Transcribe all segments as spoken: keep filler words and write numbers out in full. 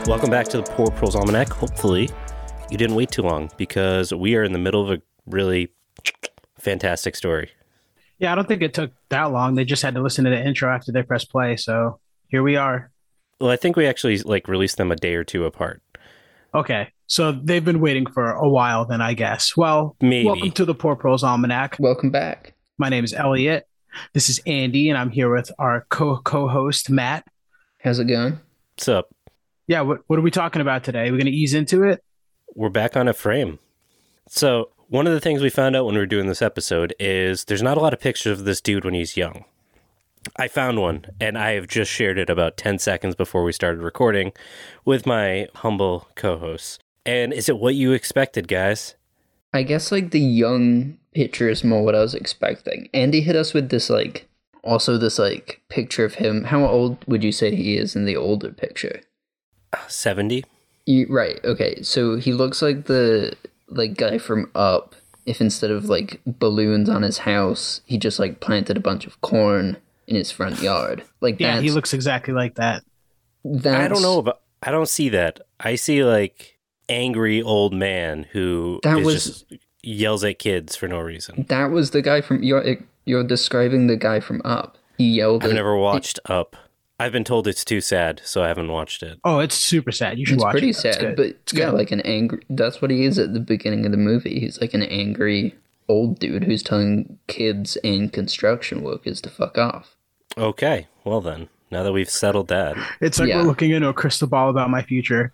Welcome back to the Poor Proles Almanac. Hopefully, you didn't wait too long because we are in the middle of a really fantastic story. Yeah, I don't think it took that long. They just had to listen to the intro after they press play. So here we are. Well, I think we actually like released them a day or two apart. Okay, so they've been waiting for a while then, I guess. Well, Maybe. Welcome to the Poor Proles Almanac. Welcome back. My name is Elliot. This is Andy, and I'm here with our co- co-host, Matt. How's it going? What's up? Yeah, what, what are we talking about today? We're going to ease into it? We're back on a frame. So one of the things we found out when we were doing this episode is there's not a lot of pictures of this dude when he's young. I found one, and I have just shared it about ten seconds before we started recording with my humble co-hosts. And is it what you expected, guys? I guess, like, the young picture is more what I was expecting. Andy hit us with this, like, also this, like, picture of him. How old would you say he is in the older picture? seventy? You, right, okay. So he looks like the, like, guy from Up, if instead of, like, balloons on his house, he just, like, planted a bunch of corn in his front yard. Like, Yeah, that's, he looks exactly like that. that's, I don't know, but I don't see that. I see, like, angry old man who That is was- just yells at kids for no reason. That was the guy from, you're, you're describing the guy from Up. He yelled I've at- never watched Up. I've been told it's too sad, so I haven't watched it. Oh, it's super sad. You should It's watch pretty it. It's sad, good. but It's yeah, good. like an angry. That's what he is at the beginning of the movie. He's like an angry old dude who's telling kids and construction workers to fuck off. Okay, well then, now that we've settled that. It's like Yeah. we're looking into a crystal ball about my future.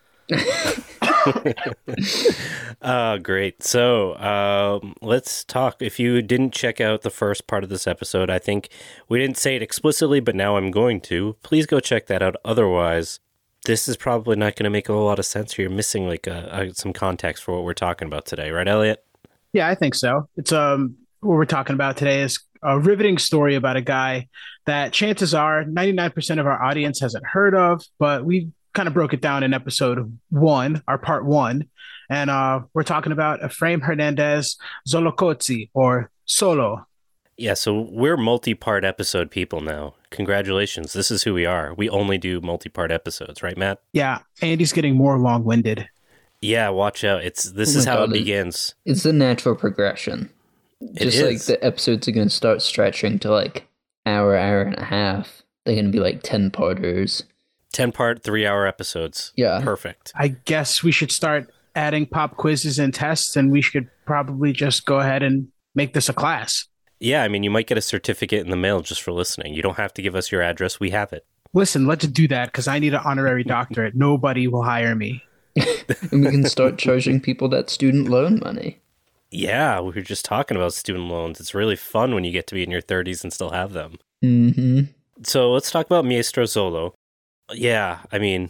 Uh, great. So um, let's talk. If you didn't check out the first part of this episode, I think we didn't say it explicitly, but now I'm going to. Please go check that out. Otherwise, this is probably not going to make a whole lot of sense. You're missing like a, a, some context for what we're talking about today, right, Elliot? Yeah, I think so. It's um what we're talking about today is a riveting story about a guy that chances are ninety-nine percent of our audience hasn't heard of, but we kind of broke it down in episode one, our part one. And uh, we're talking about Efraim Hernandez Zolokotsi, or Solo. Yeah, so we're multi-part episode people now. Congratulations. This is who we are. We only do multi-part episodes, right, Matt? Yeah, Andy's getting more long-winded. Yeah, watch out. It's this Oh is my how God, it it- begins. It's the natural progression. It Just like is. the episodes are going to start stretching to like hour, hour and a half. They're going to be like ten parters. ten-part, three-hour episodes. Yeah. Perfect. I guess we should start adding pop quizzes and tests, and we should probably just go ahead and make this a class. Yeah, I mean, you might get a certificate in the mail just for listening. You don't have to give us your address. We have it. Listen, let's do that because I need an honorary doctorate. Nobody will hire me. And we can start charging people that student loan money. Yeah, we were just talking about student loans. It's really fun when you get to be in your thirties and still have them. Mm-hmm. So let's talk about Maestro Solo. Yeah, I mean,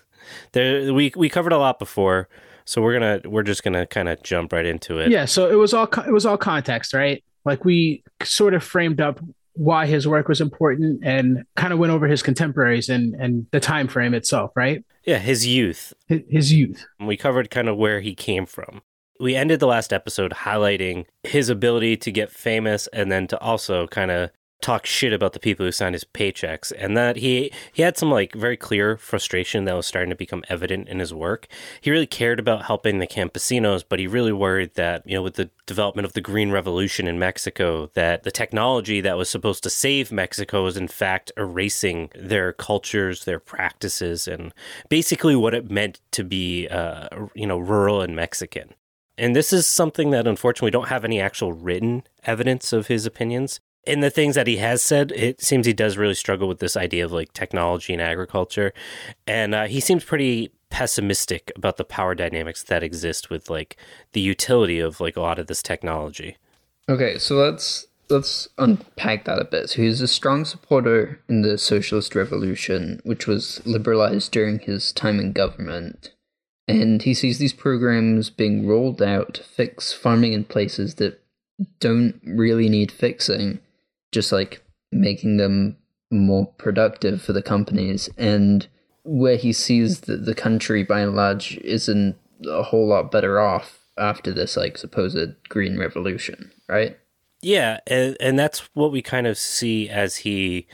there we we covered a lot before, so we're gonna we're just gonna kind of jump right into it. Yeah, so it was all co- it was all context, right? Like we sort of framed up why his work was important and kind of went over his contemporaries and and the time frame itself, right? Yeah, his youth. His, his youth. We covered kind of where he came from. We ended the last episode highlighting his ability to get famous and then to also kind of talk shit about the people who signed his paychecks, and that he he had some like very clear frustration that was starting to become evident in his work. He really cared about helping the campesinos, but he really worried that, you know, with the development of the Green Revolution in Mexico, that the technology that was supposed to save Mexico was in fact erasing their cultures, their practices, and basically what it meant to be, uh, you know, rural and Mexican. And this is something that unfortunately we don't have any actual written evidence of his opinions. In the things that he has said, it seems he does really struggle with this idea of like technology and agriculture. And uh, he seems pretty pessimistic about the power dynamics that exist with like the utility of like a lot of this technology. Okay, so let's let's unpack that a bit. So he's a strong supporter in the socialist revolution, which was liberalized during his time in government. And he sees these programs being rolled out to fix farming in places that don't really need fixing, just like making them more productive for the companies. And where he sees that the country by and large isn't a whole lot better off after this like supposed green revolution, right? Yeah, and, and that's what we kind of see as he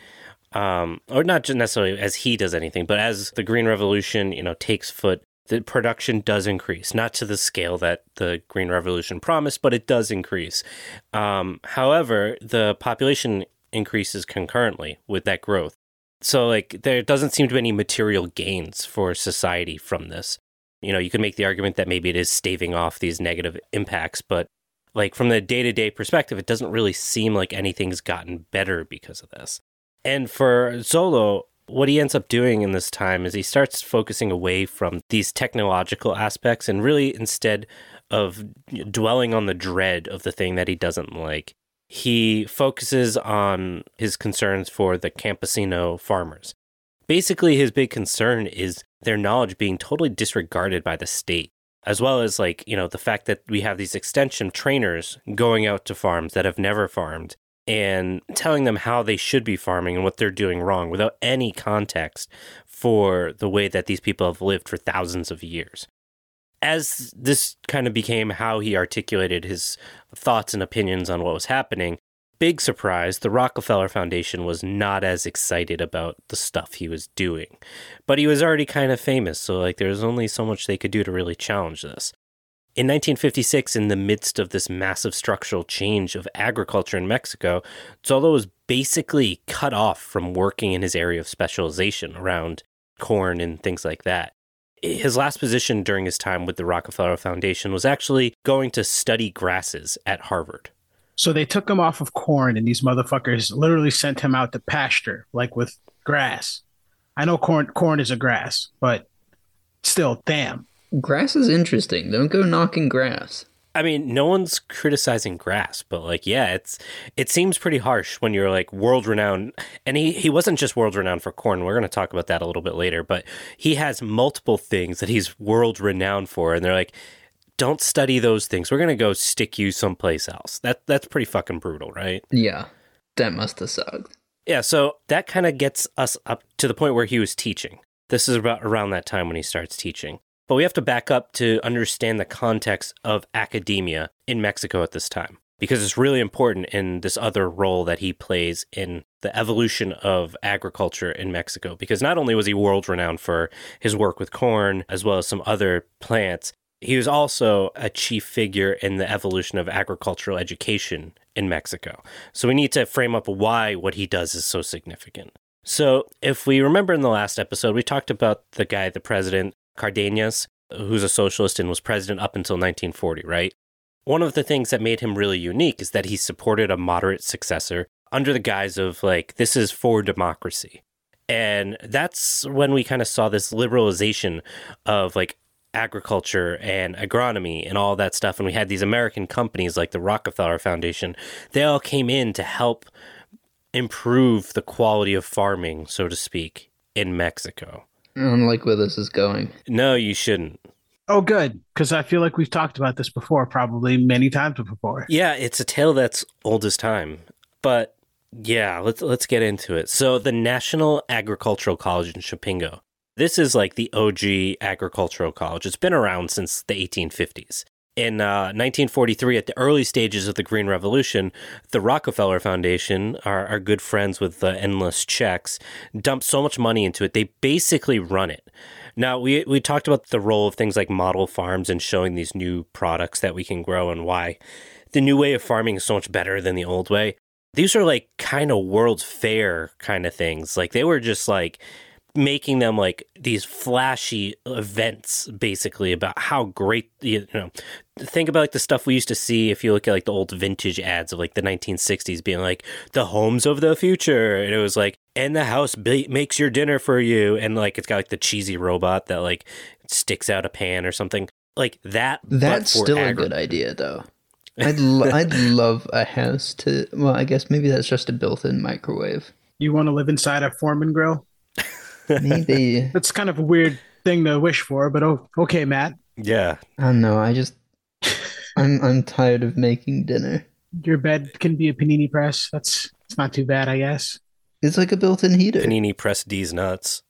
Um, or not just necessarily as he does anything, but as the Green Revolution, you know, takes foot, the production does increase, not to the scale that the Green Revolution promised, but it does increase. Um, however, the population increases concurrently with that growth. So, like, there doesn't seem to be any material gains for society from this. You know, you could make the argument that maybe it is staving off these negative impacts, but, like, from the day-to-day perspective, it doesn't really seem like anything's gotten better because of this. And for Xolo, what he ends up doing in this time is he starts focusing away from these technological aspects and really, instead of dwelling on the dread of the thing that he doesn't like, he focuses on his concerns for the campesino farmers. Basically, his big concern is their knowledge being totally disregarded by the state, as well as, like, you know, the fact that we have these extension trainers going out to farms that have never farmed and telling them how they should be farming and what they're doing wrong without any context for the way that these people have lived for thousands of years. As this kind of became how he articulated his thoughts and opinions on what was happening, big surprise, the Rockefeller Foundation was not as excited about the stuff he was doing. But he was already kind of famous, so, like, there was only so much they could do to really challenge this. In nineteen fifty-six, in the midst of this massive structural change of agriculture in Mexico, Xolo was basically cut off from working in his area of specialization around corn and things like that. His last position during his time with the Rockefeller Foundation was actually going to study grasses at Harvard. So they took him off of corn, and these motherfuckers literally sent him out to pasture, like with grass. I know corn corn is a grass, but still, damn. Grass is interesting. Don't go knocking grass. I mean, no one's criticizing grass, but, like, yeah, it's it seems pretty harsh when you're, like, world-renowned. And he, he wasn't just world-renowned for corn. We're going to talk about that a little bit later. But he has multiple things that he's world-renowned for. And they're like, don't study those things. We're going to go stick you someplace else. That That's pretty fucking brutal, right? Yeah, that must have sucked. Yeah, so that kind of gets us up to the point where he was teaching. This is about around that time when he starts teaching. But we have to back up to understand the context of academia in Mexico at this time, because it's really important in this other role that he plays in the evolution of agriculture in Mexico. Because not only was he world-renowned for his work with corn, as well as some other plants, he was also a chief figure in the evolution of agricultural education in Mexico. So we need to frame up why what he does is so significant. So if we remember in the last episode, we talked about the guy, the president, Cardenas, who's a socialist and was president up until nineteen forty, right? One of the things that made him really unique is that he supported a moderate successor under the guise of, like, this is for democracy. And that's when we kind of saw this liberalization of, like, agriculture and agronomy and all that stuff. And we had these American companies like the Rockefeller Foundation. They all came in to help improve the quality of farming, so to speak, in Mexico. I don't like where this is going. No, you shouldn't. Oh, good, because I feel like we've talked about this before, probably many times before. Yeah, it's a tale that's old as time. But yeah, let's let's get into it. So the National Agricultural College in Chapingo. This is like the O G agricultural college. It's been around since the eighteen fifties. In uh, nineteen forty-three, at the early stages of the Green Revolution, the Rockefeller Foundation, our, our good friends with the endless checks, dumped so much money into it, they basically run it. Now, we we talked about the role of things like model farms and showing these new products that we can grow and why the new way of farming is so much better than the old way. These are like kind of World's Fair kind of things. Like, they were just like making them like these flashy events, basically, about how great, you know, think about like the stuff we used to see if you look at like the old vintage ads of like the nineteen sixties being like the homes of the future. And it was like, and the house ba- makes your dinner for you. And like, it's got like the cheesy robot that like sticks out a pan or something like that. That's still agri- a good idea though. I'd, lo- I'd love a house to, well, I guess maybe that's just a built-in microwave. You want to live inside a Foreman grill? Maybe. That's kind of a weird thing to wish for, but oh, okay, Matt. Yeah. I don't know. I just, I'm I'm tired of making dinner. Your bed can be a panini press. That's it's not too bad, I guess. It's like a built-in heater. Panini press D's nuts.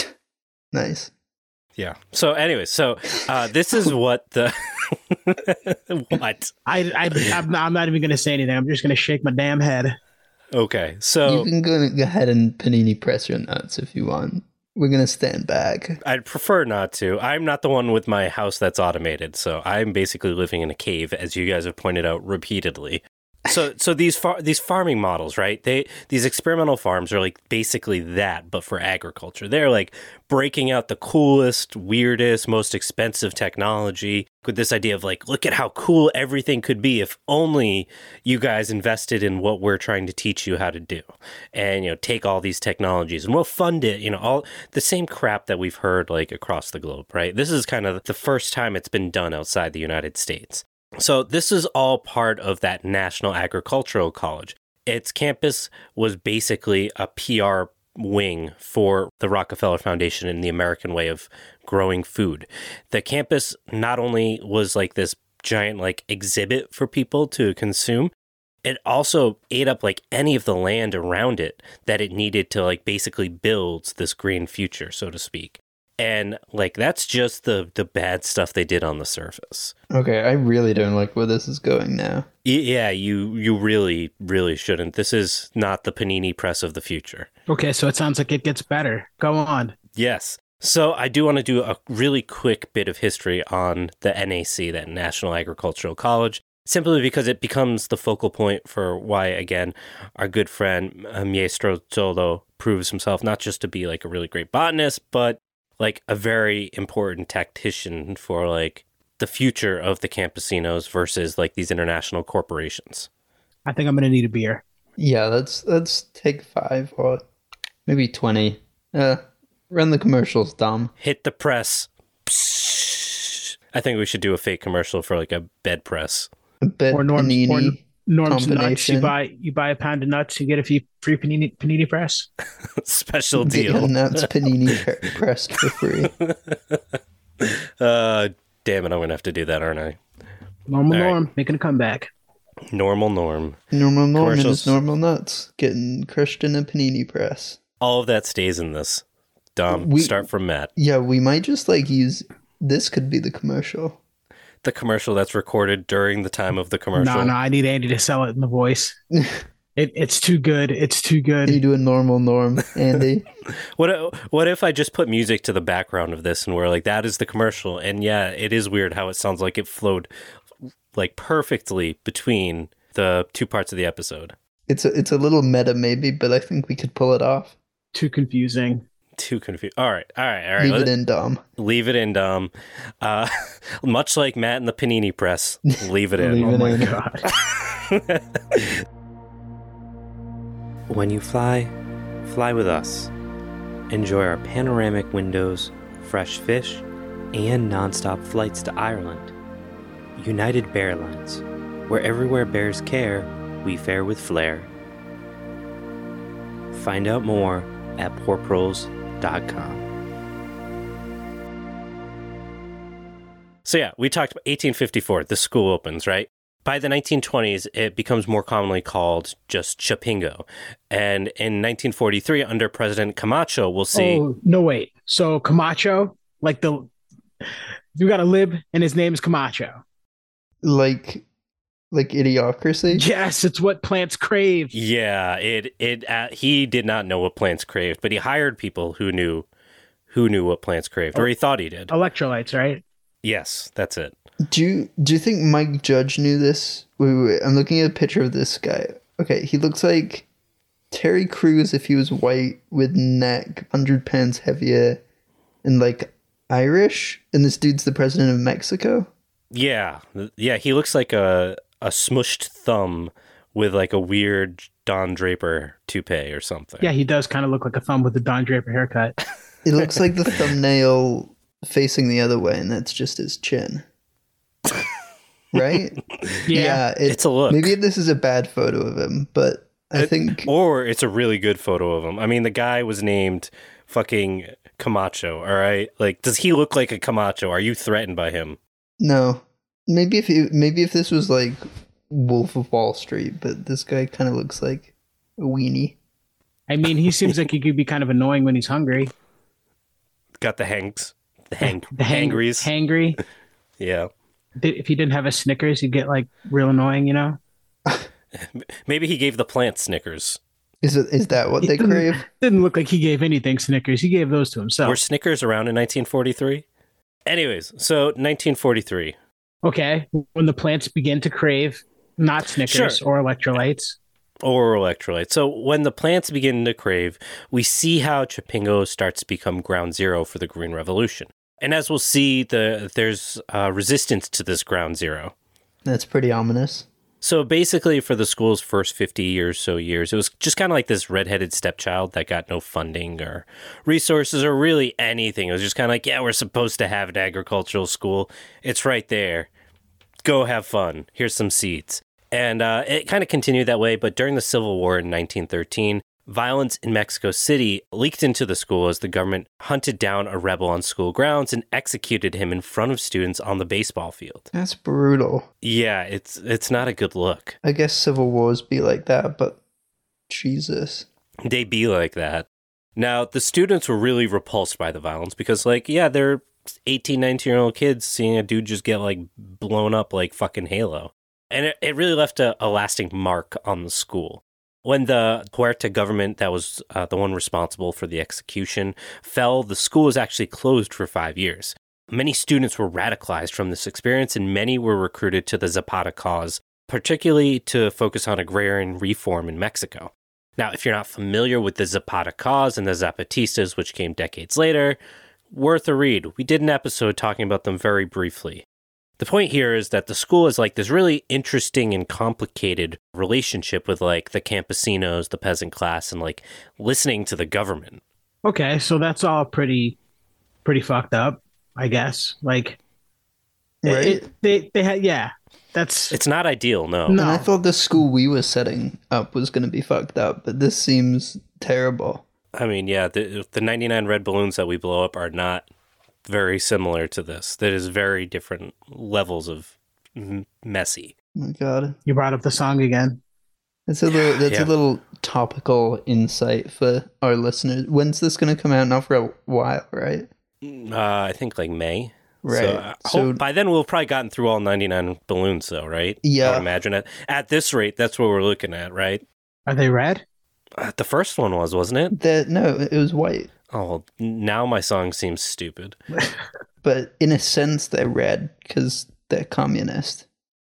Nice. Yeah. So anyway, so uh, this is what the what I I I'm not, I'm not even going to say anything. I'm just going to shake my damn head. Okay, so You can go, go ahead and panini press your nuts if you want. We're going to stand back. I'd prefer not to. I'm not the one with my house that's automated, so I'm basically living in a cave, as you guys have pointed out repeatedly. So, so these far- these farming models, right? They these experimental farms are like basically that, but for agriculture. They're like breaking out the coolest, weirdest, most expensive technology with this idea of like, look at how cool everything could be if only you guys invested in what we're trying to teach you how to do, and you know, take all these technologies and we'll fund it. You know, all the same crap that we've heard like across the globe, right? This is kind of the first time it's been done outside the United States. So this is all part of that National Agricultural College. Its campus was basically a P R wing for the Rockefeller Foundation and the American way of growing food. The campus not only was like this giant like exhibit for people to consume, it also ate up like any of the land around it that it needed to like basically build this green future, so to speak. And like that's just the the bad stuff they did on the surface. Okay, I really don't like where this is going now. Yeah, you you really really shouldn't. This is not the panini press of the future. Okay, so it sounds like it gets better. Go on. Yes. So I do want to do a really quick bit of history on the N A C, that National Agricultural College, simply because it becomes the focal point for why, again, our good friend uh, Maestro Zolo proves himself not just to be like a really great botanist, but like a very important tactician for like the future of the campesinos versus like these international corporations. I think I'm going to need a beer. Yeah, let's let's take five or maybe twenty. Uh, run the commercials, Dom. Hit the press. Psst. I think we should do a fake commercial for like a bed press. A bit Or Norm's, panini or Norm's nuts. You combination. buy you buy a pound of nuts, you get a free free panini, panini press. Special Get your deal. nuts panini pre- pressed for free. uh, damn it, I'm going to have to do that, aren't I? Normal All right. Norm making a comeback. Normal Norm. Normal Norm and Commercials. his normal nuts getting crushed in a panini press. All of that stays in this. Dom, We- start from Matt. Yeah, we might just like use this could be the commercial. The commercial that's recorded during the time of the commercial. No, no, I need Andy to sell it in the voice. It, it's too good. It's too Can you good. do a normal Norm, Andy? What if, what if I just put music to the background of this and we're like, that is the commercial? And yeah, it is weird how it sounds like it flowed like perfectly between the two parts of the episode. It's a it's a little meta maybe, but I think we could pull it off. Too confusing. Too confused. All right, all right, all right. Leave Let- it in, Dom. Leave it in, Dom. Uh, much like Matt and the Panini Press, leave it in. Leave Oh it my in. god. When you fly, fly with us. Enjoy our panoramic windows, fresh fish, and nonstop flights to Ireland. United Bearlines, where everywhere bears care, we fare with flair. Find out more at porproles dot com. So yeah, we talked about eighteen fifty-four, the school opens, right? By the nineteen twenties, it becomes more commonly called just Chapingo. And in nineteen forty-three, under President Camacho, we'll see... Oh, no, wait. So Camacho, like the, you got a lib and his name is Camacho. Like like idiocracy. Yes, it's what plants crave. Yeah, it it uh, he did not know what plants craved, but he hired people who knew who knew what plants craved, or he thought he did. Electrolytes, right? Yes, that's it. Do you do you think Mike Judge knew this? Wait, wait, wait. I'm looking at a picture of this guy. Okay, he looks like Terry Crews if he was white with neck, one hundred pounds heavier, and like Irish. And this dude's the president of Mexico. Yeah, yeah, he looks like a a smushed thumb with like a weird Don Draper toupee or something. Yeah, he does kind of look like a thumb with a Don Draper haircut. It looks like the thumbnail facing the other way, and that's just his chin. Right? Yeah. it- It's a look. Maybe this is a bad photo of him, but I It- think Or it's a really good photo of him. I mean, the guy was named fucking Camacho, all right? Like, does he look like a Camacho? Are you threatened by him? no. Maybe if he, maybe if this was like Wolf of Wall Street, but this guy kind of looks like a weenie. I mean, he seems like he could be kind of annoying when he's hungry. Got the hangs. The hang, The hang- hangries. Hangry. Yeah. If he didn't have a Snickers, he'd get like real annoying, you know? Maybe he gave the plants Snickers. Is it? Is that what It they didn't- crave? Didn't look like he gave anything Snickers. He gave those to Were himself. Snickers around in nineteen forty-three? Anyways, so nineteen forty-three. Okay, when the plants begin to crave not Snickers Sure. or electrolytes. Or electrolytes. So when the plants begin to crave, we see how Chapingo starts to become ground zero for the Green Revolution. And as we'll see, the there's uh, resistance to this ground zero. That's pretty ominous. So basically, for the school's first fifty years, so years, it was just kind of like this redheaded stepchild that got no funding or resources or really anything. It was just kind of like, yeah, we're supposed to have an agricultural school. It's right there. Go have fun. Here's some seeds. And uh, it kind of continued that way. But during the Civil War in nineteen thirteen, violence in Mexico City leaked into the school as the government hunted down a rebel on school grounds and executed him in front of students on the baseball field. That's brutal. Yeah, it's it's not a good look. I guess civil wars be like that, but Jesus. They be like that. Now, the students were really repulsed by the violence because, like, yeah, they're eighteen, nineteen-year-old kids seeing a dude just get, like, blown up like fucking Halo. And it, it really left a, a lasting mark on the school. When the Huerta government, that was uh, the one responsible for the execution, fell, the school was actually closed for five years. Many students were radicalized from this experience, and many were recruited to the Zapata cause, particularly to focus on agrarian reform in Mexico. Now, if you're not familiar with the Zapata cause and the Zapatistas, which came decades later, worth a read. We did an episode talking about them very briefly. The point here is that the school is like this really interesting and complicated relationship with like the campesinos, the peasant class, and like listening to the government. Okay, so that's all pretty, pretty fucked up, I guess. Like, it- Right. it- they they had yeah, that's It's not ideal, no. No. And I thought the school we were setting up was going to be fucked up, but this seems terrible. I mean, yeah, the, the ninety-nine red balloons that we blow up are not very similar to this. That is very different levels of m- messy. Oh my God. you brought up the song again. That's a little that's Yeah. a little topical insight for our listeners. When's this going to come out? Not for a while, right? Uh, I think like May. Right. So, I So- hope by then we'll have probably gotten through all ninety-nine balloons, though, right? Yeah. I would imagine it. At this rate, that's what we're looking at, right? Are they red? Uh, the first one was, wasn't it? That no, it was white. Oh, well, now my song seems stupid. But in a sense they're red cuz they're communist.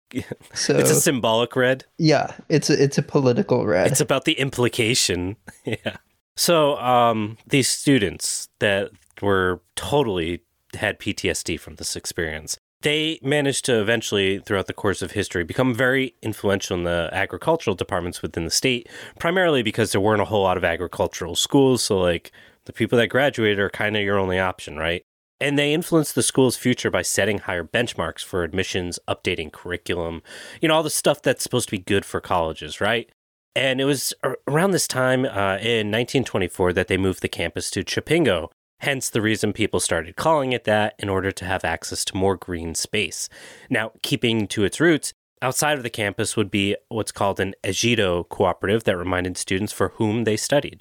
So It's a symbolic red. yeah, it's a it's a political red. It's about the implication. Yeah. So, um, these students that were totally had P T S D from this experience, they managed to eventually, throughout the course of history, become very influential in the agricultural departments within the state, primarily because there weren't a whole lot of agricultural schools. So, like, the people that graduated are kind of your only option, right? And they influenced the school's future by setting higher benchmarks for admissions, updating curriculum, you know, all the stuff that's supposed to be good for colleges, right? And it was ar- around this time uh, in nineteen twenty-four that they moved the campus to Chapingo, hence the reason people started calling it that in order to have access to more green space. Now, keeping to its roots, outside of the campus would be what's called an ejido cooperative that reminded students for whom they studied.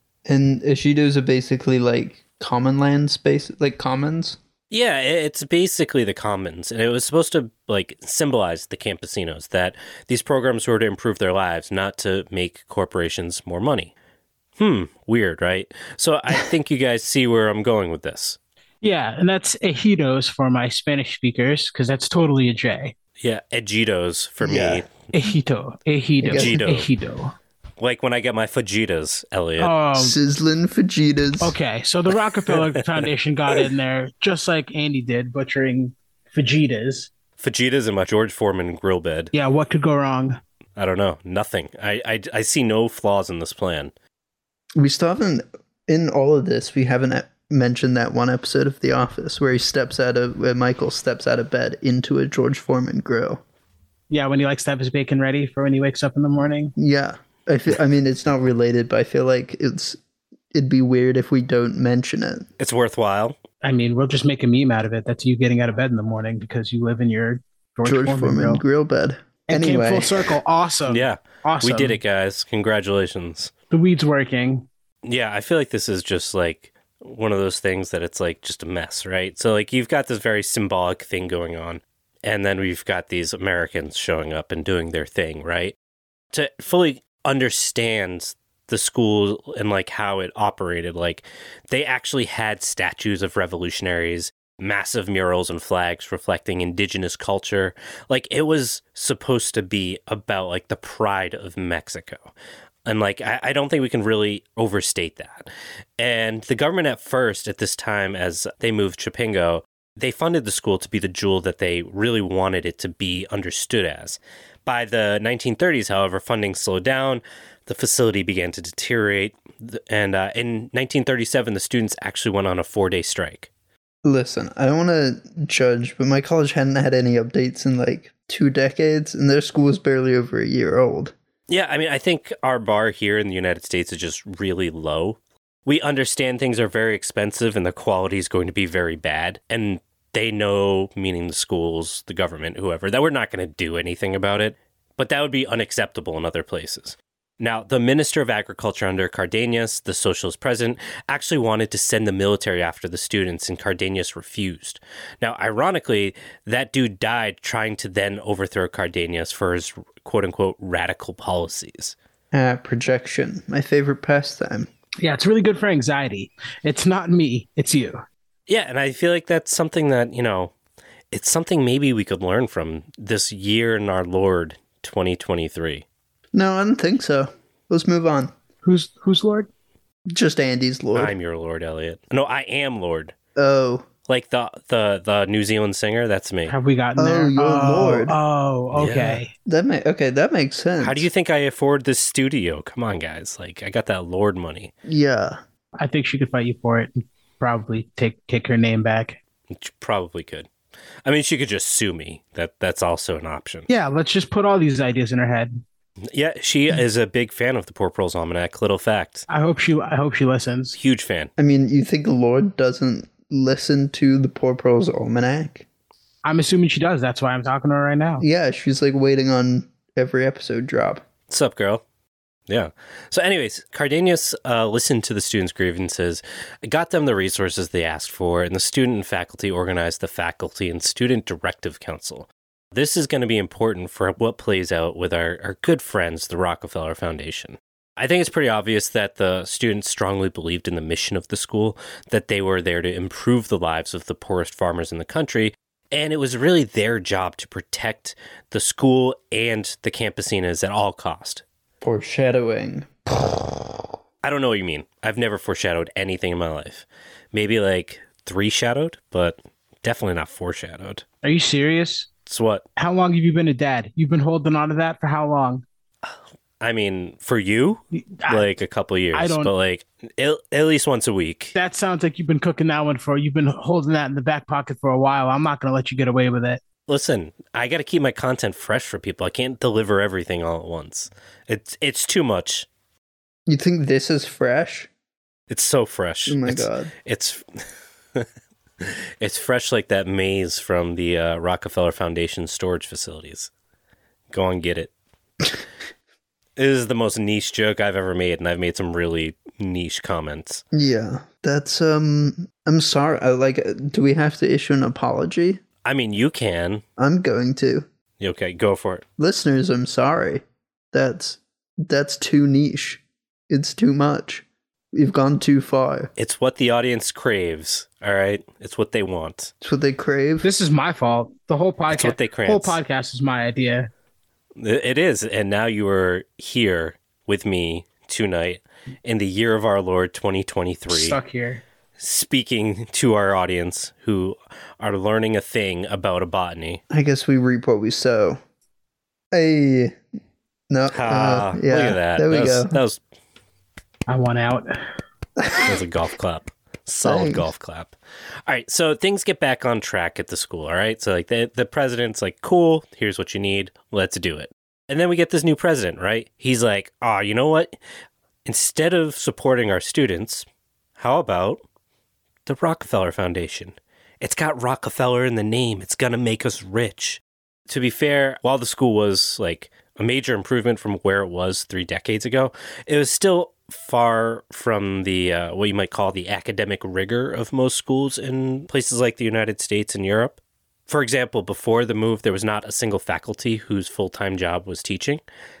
And ejidos are basically like common land space, like commons. Yeah, i- it's basically the commons, and it was supposed to like symbolize the campesinos, that these programs were to improve their lives, not to make corporations more money. Hmm, weird, right? So I think you guys see where I'm going with this. Yeah, and that's ejidos for my Spanish speakers because that's totally a J. Yeah, ejidos for Yeah. me. Ejito, ejido, Ejido. ejido. Like when I get my fajitas, Elliot. Um, Sizzling fajitas. okay, so the Rockefeller Foundation got in there just like Andy did, butchering fajitas. Fajitas in my George Foreman grill bed. Yeah, what could go wrong? I don't know. Nothing. I, I, I see no flaws in this plan. We still haven't, in all of this, we haven't e- mentioned that one episode of The Office where he steps out of, where Michael steps out of bed into a George Foreman grill. Yeah, when he likes to have his bacon ready for when he wakes up in the morning. Yeah. I feel, I mean, it's not related, but I feel like it's, it'd be weird if we don't mention it. It's worthwhile. I mean, we'll just make a meme out of it. That's you getting out of bed in the morning because you live in your George, George Foreman, Foreman grill. grill bed. It Anyway. came full circle. Awesome. Yeah, Awesome. we did it, guys. Congratulations. The weed's working. Yeah, I feel like this is just like one of those things that it's like just a mess, right? So like you've got this very symbolic thing going on, and then we've got these Americans showing up and doing their thing, right? to fully understand the school and like how it operated. Like they actually had statues of revolutionaries, massive murals and flags reflecting indigenous culture. Like it was supposed to be about like the pride of Mexico. And like, I, I don't think we can really overstate that. And the government at first, at this time, as they moved Chapingo, they funded the school to be the jewel that they really wanted it to be understood as. By the nineteen thirties, however, funding slowed down. The facility began to deteriorate. And uh, in nineteen thirty-seven, the students actually went on a four-day strike. Listen, I don't want to judge, but my college hadn't had any updates in like two decades, and their school was barely over a year old. Yeah, I mean, I think our bar here in the United States is just really low. We understand things are very expensive and the quality is going to be very bad. And they know, meaning the schools, the government, whoever, that we're not going to do anything about it. But that would be unacceptable in other places. Now, the Minister of Agriculture under Cardenas, the socialist president, actually wanted to send the military after the students, and Cardenas refused. Now, ironically, that dude died trying to then overthrow Cardenas for his quote-unquote radical policies. Ah, projection. My favorite pastime. Yeah, it's really good for anxiety. It's not me, it's you. Yeah, and I feel like that's something that, you know, it's something maybe we could learn from this year in our Lord, twenty twenty-three. No, I don't think so. Let's move on. Who's who's Lord? Just Andy's Lord. I'm your Lord, Elliot. No, I am Lord. Oh. Like the the the New Zealand singer, that's me. Have we gotten Oh, there? you're oh, Lord. Oh, okay. Yeah. That may okay, that makes sense. How do you think I afford this studio? Come on, guys. Like, I got that Lord money. Yeah. I think she could fight you for it and probably take kick her name back. She probably could. I mean, she could just sue me. That That's also an option. Yeah, let's just put all these ideas in her head. Yeah, she is a big fan of the Poor Pearls Almanac. Little fact. I hope she I hope she listens. Huge fan. I mean, you think the Lord doesn't listen to the Poor Pearls Almanac? I'm assuming she does. That's why I'm talking to her right now. Yeah, she's like waiting on every episode drop. What's up, girl? Yeah. So anyways, Cardenas uh, listened to the students' grievances, got them the resources they asked for, and the student and faculty organized the Faculty and Student Directive Council. This is going to be important for what plays out with our, our good friends, the Rockefeller Foundation. I think it's pretty obvious that the students strongly believed in the mission of the school, that they were there to improve the lives of the poorest farmers in the country, and it was really their job to protect the school and the campesinas at all cost. Foreshadowing. I don't know what you mean. I've never foreshadowed anything in my life. Maybe like three shadowed, but definitely not foreshadowed. Are you serious? It's what? How long have you been a dad? You've been holding on to that for how long? I mean, for you, I, like a couple of years, I don't, but like at, at least once a week. That sounds like you've been cooking that one for, you've been holding that in the back pocket for a while. I'm not going to let you get away with it. Listen, I got to keep my content fresh for people. I can't deliver everything all at once. It's it's too much. You think this is fresh? It's so fresh. Oh my it's, God. It's it's fresh like that maize from the uh, Rockefeller Foundation storage facilities. Go on, get it. It is the most niche joke I've ever made, and I've made some really niche comments. Yeah, that's, um, I'm sorry. I, like, do we have to issue an apology? I mean, you can. I'm going to. Okay, go for it. Listeners, I'm sorry. That's, that's too niche. It's too much. We've gone too far. It's what the audience craves, all right? It's what they want. It's what they crave. This is my fault. The whole podcast, It's what they crave. whole podcast is my idea. It is, and now you are here with me tonight in the year of our Lord twenty twenty-three. Stuck here. Speaking to our audience who are learning a thing about a botany. I guess we reap what we sow. Hey. No. Ah, uh, yeah, look at that. There we that was, go. That was, I want out. that was a golf clap. Solid Thanks. golf clap. All right, so things get back on track at the school, all right? So like the, the president's like, cool, here's what you need, let's do it. And then we get this new president, right? He's like, oh, you know what? Instead of supporting our students, how about the Rockefeller Foundation? It's got Rockefeller in the name. It's going to make us rich. To be fair, while the school was like a major improvement from where it was three decades ago, it was still far from the uh, what you might call the academic rigor of most schools in places like the United States and Europe. For example, before the move, there was not a single faculty whose full-time job was teaching.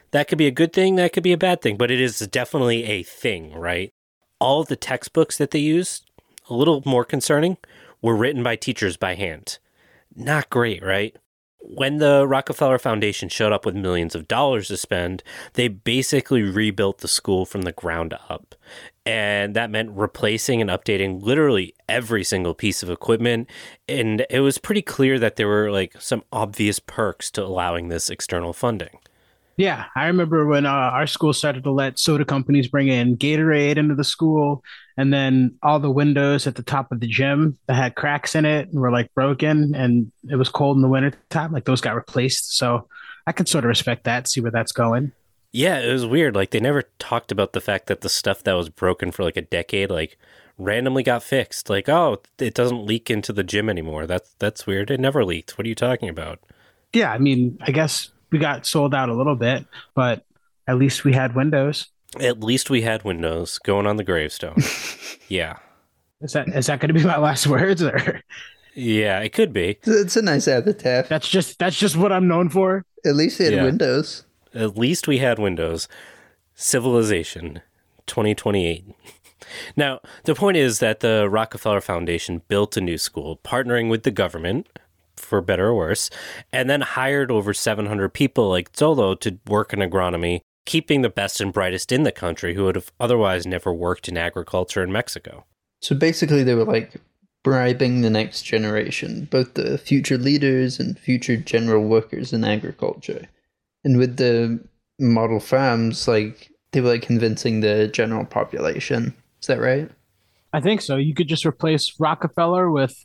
That could be a good thing, that could be a bad thing, but it is definitely a thing, right? All of the textbooks that they use, a little more concerning, were written by teachers by hand. Not great, right? When the Rockefeller Foundation showed up with millions of dollars to spend, they basically rebuilt the school from the ground up. And that meant replacing and updating literally every single piece of equipment. And it was pretty clear that there were like some obvious perks to allowing this external funding. Yeah, I remember when uh, our school started to let soda companies bring in Gatorade into the school, and then all the windows at the top of the gym that had cracks in it were like broken, and it was cold in the winter time. Like those got replaced. So I can sort of respect that, see where that's going. Yeah, it was weird. Like they never talked about the fact that the stuff that was broken for like a decade, like randomly got fixed. Like, oh, it doesn't leak into the gym anymore. That's that's weird. It never leaked. What are you talking about? Yeah, I mean, I guess we got sold out a little bit, but at least we had windows. At least we had windows going on the gravestone. Yeah. Is that is that going to be my last words? Or yeah, it could be. It's a nice epitaph. that's just that's just what I'm known for. At least they had Yeah. windows. At least we had windows. Civilization, twenty twenty-eight. Now, the point is that the Rockefeller Foundation built a new school, partnering with the government, for better or worse, and then hired over seven hundred people like Zolo to work in agronomy, keeping the best and brightest in the country who would have otherwise never worked in agriculture in Mexico. So basically, they were like bribing the next generation, both the future leaders and future general workers in agriculture. And with the model farms, like they were like convincing the general population. Is that right? I think so. You could just replace Rockefeller with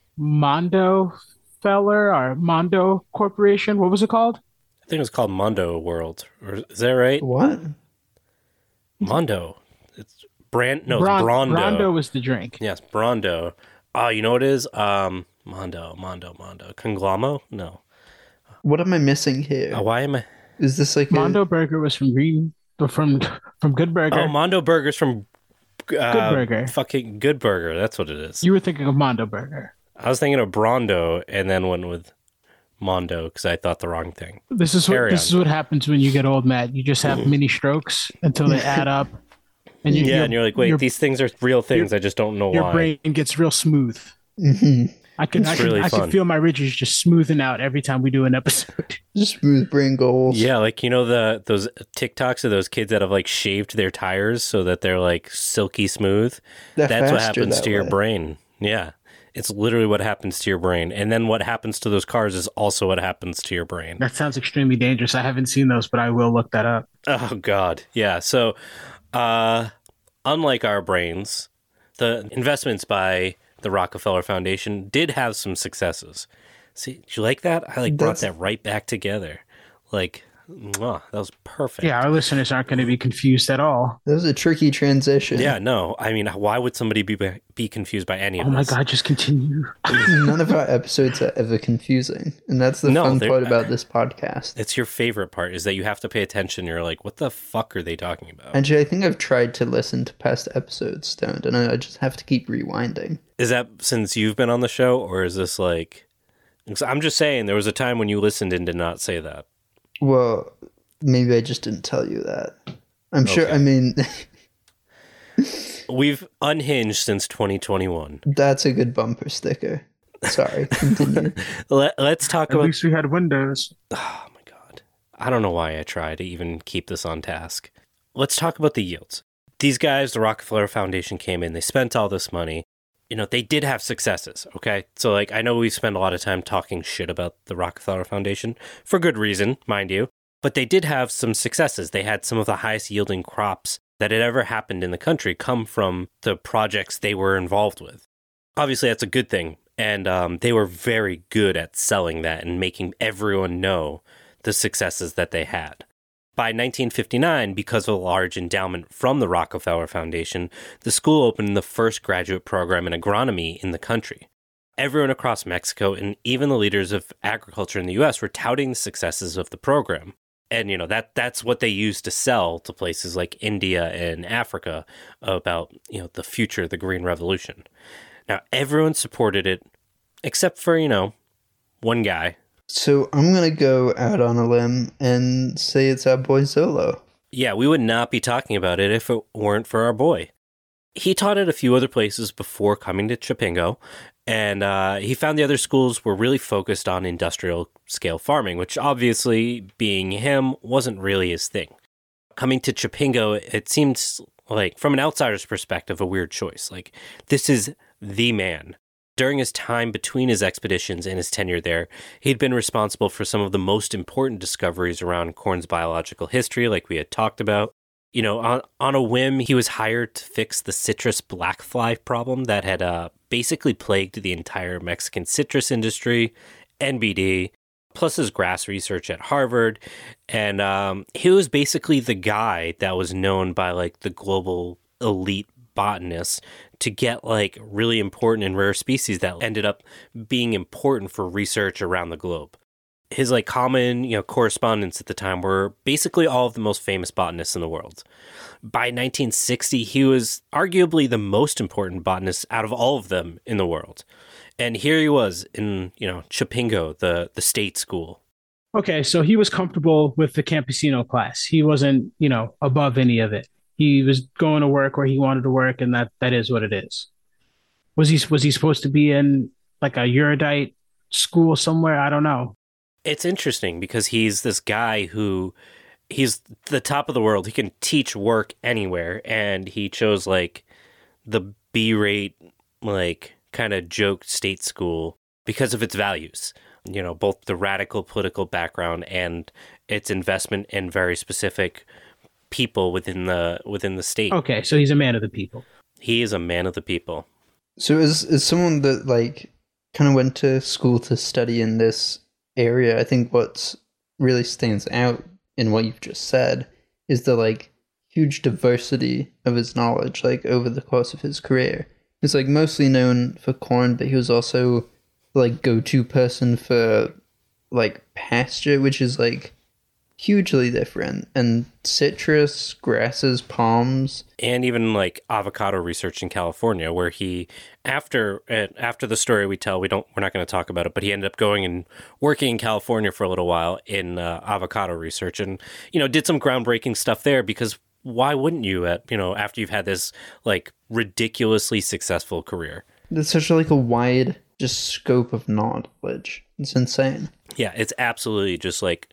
Mondo Feller or Mondo Corporation. What was it called? I think it was called Mondo World. Or is that right? What? Mondo. It's brand no, Bron- it's Brondo. Brondo was the drink. Yes, Brondo. Oh, you know what it is? Um, Mondo, Mondo, Mondo. Conglamo? No. What am I missing here? Uh, why am I? Is this like Mondo a, Burger was from Green from from Good Burger. Oh, Mondo Burger's from uh, Good Burger. Fucking Good Burger. That's what it is. You were thinking of Mondo Burger. I was thinking of Brondo and then went with Mondo because I thought the wrong thing. This is what Carry this on. is what happens when you get old, Matt. You just have mini strokes until they add up, and you, Yeah, your, and you're like, wait, your, these things are real things. I just don't know your why. brain gets real smooth. Mhm. I can It's I can, really I fun. can feel my ridges just smoothing out every time we do an episode. just smooth brain goals? Yeah, like you know the those TikToks of those kids that have like shaved their tires so that they're like silky smooth. They're That's what faster happens that to your way. brain. Yeah. It's literally what happens to your brain. And then what happens to those cars is also what happens to your brain. That sounds extremely dangerous. I haven't seen those, but I will look that up. Oh God. Yeah. So uh unlike our brains, the investments by the Rockefeller Foundation did have some successes. See, did you like that? I like brought That's- that right back together. Like, mwah, that was perfect. Yeah, our listeners aren't going to be confused at all. That was a tricky transition. Yeah, no. I mean, why would somebody be be confused by any of Oh my this? God, just continue. None of our episodes are ever confusing. And that's the No, fun they're- part about this podcast. It's your favorite part is that you have to pay attention. You're like, what the fuck are they talking about? Actually, I think I've tried to listen to past episodes, Stoned, and I I just have to keep rewinding. Is that since you've been on the show, or is this like? 'Cause I'm just saying, there was a time when you listened and did not say that. Well, maybe I just didn't tell you that. I'm sure, Okay. I mean, We've unhinged since twenty twenty-one. that's a good bumper sticker. Sorry, continue. Let, let's talk At about. least we had windows. Oh my God. I don't know why I try to even keep this on task. Let's talk about the yields. These guys, the Rockefeller Foundation came in, they spent all this money. You know, they did have successes, okay? So, like, I know we spend a lot of time talking shit about the Rockefeller Foundation, for good reason, mind you, but they did have some successes. They had some of the highest yielding crops that had ever happened in the country come from the projects they were involved with. Obviously, that's a good thing, and um, they were very good at selling that and making everyone know the successes that they had. By nineteen fifty-nine, because of a large endowment from the Rockefeller Foundation, the school opened the first graduate program in agronomy in the country. Everyone across Mexico and even the leaders of agriculture in the U S were touting the successes of the program. And, you know, that that's what they used to sell to places like India and Africa about, you know, the future of the Green Revolution. Now, everyone supported it except for, you know, one guy. So I'm going to go out on a limb and say it's our boy Zolo. Yeah, we would not be talking about it if it weren't for our boy. He taught at a few other places before coming to Chipingo, and uh, he found the other schools were really focused on industrial scale farming, which obviously, being him, wasn't really his thing. Coming to Chipingo, it seems like, from an outsider's perspective, a weird choice. Like, this is the man. During his time between his expeditions and his tenure there, he'd been responsible for some of the most important discoveries around corn's biological history, like we had talked about. You know, on, on a whim, he was hired to fix the citrus blackfly problem that had uh, basically plagued the entire Mexican citrus industry, N B D, plus his grass research at Harvard. And um, he was basically the guy that was known by, like, the global elite botanists to get, like, really important and rare species that ended up being important for research around the globe. His, like, common, you know, correspondents at the time were basically all of the most famous botanists in the world. By nineteen sixty, he was arguably the most important botanist out of all of them in the world. And here he was in, you know, Chipingo, the, the state school. Okay, so he was comfortable with the campesino class. He wasn't, you know, above any of it. He was going to work where he wanted to work, and that that is what it is. Was he was he supposed to be in, like, a erudite school somewhere? I don't know. It's interesting because he's this guy who, he's the top of the world. He can teach work anywhere, and he chose, like, the B-rate, like, kind of joke state school because of its values. You know, both the radical political background and its investment in very specific people within the within the state. Okay, so he's a man of the people. He is a man of the people. So as as someone that, like, kind of went to school to study in this area, I think what really stands out in what you've just said is the, like, huge diversity of his knowledge, like, over the course of his career. He's, like, mostly known for corn, but he was also, like, go-to person for, like, pasture, which is, like, hugely different. And citrus, grasses, palms, and even, like, avocado research in California, where he, after uh, after the story we tell, we don't we're not going to talk about it, but he ended up going and working in California for a little while in uh, avocado research, and, you know, did some groundbreaking stuff there, because why wouldn't you, at, you know, after you've had this, like, ridiculously successful career? There's such a, like, a wide just scope of knowledge. It's insane. Yeah, it's absolutely just, like,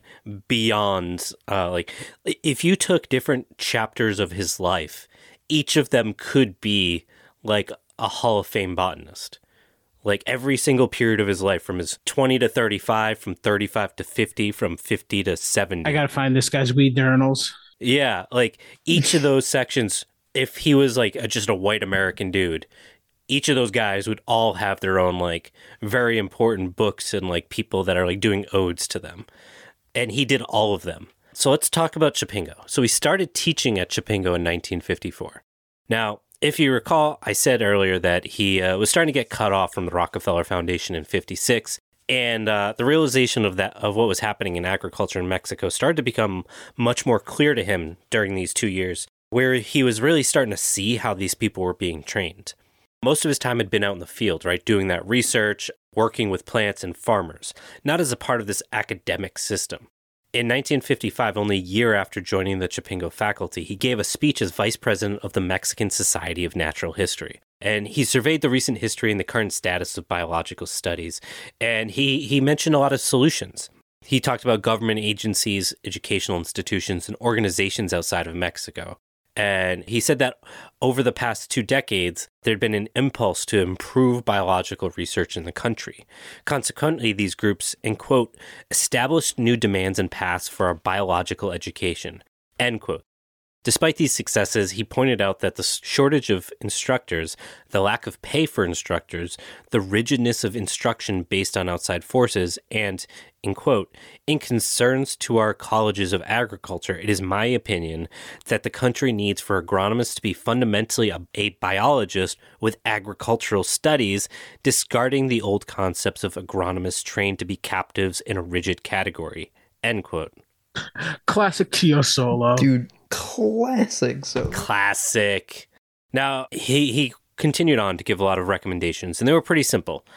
beyond, uh, like, if you took different chapters of his life, each of them could be, like, a Hall of Fame botanist. Like, every single period of his life, from his twenty to thirty-five, from thirty-five to fifty, from fifty to seventy. I gotta find this guy's weed journals. Yeah, like, each of those sections, if he was, like, a, just a white American dude, each of those guys would all have their own, like, very important books and, like, people that are, like, doing odes to them. And he did all of them. So let's talk about Chipingo. So he started teaching at Chipingo in nineteen fifty-four. Now, if you recall, I said earlier that he uh, was starting to get cut off from the Rockefeller Foundation in fifty-six. And uh, the realization of that, of what was happening in agriculture in Mexico, started to become much more clear to him during these two years, where he was really starting to see how these people were being trained. Most of his time had been out in the field, right, doing that research, working with plants and farmers, not as a part of this academic system. In nineteen fifty-five, only a year after joining the Chipingo faculty, he gave a speech as vice president of the Mexican Society of Natural History. And he surveyed the recent history and the current status of biological studies, and he, he mentioned a lot of solutions. He talked about government agencies, educational institutions, and organizations outside of Mexico. And he said that over the past two decades, there'd been an impulse to improve biological research in the country. Consequently, these groups, and quote, established new demands and paths for our biological education, end quote. Despite these successes, he pointed out that the shortage of instructors, the lack of pay for instructors, the rigidness of instruction based on outside forces, and, in quote, in concerns to our colleges of agriculture, it is my opinion that the country needs for agronomists to be fundamentally a, a biologist with agricultural studies, discarding the old concepts of agronomists trained to be captives in a rigid category, end quote. Classic Tio Solo. Dude, classic Solo. Classic. Now, he, he continued on to give a lot of recommendations, and they were pretty simple.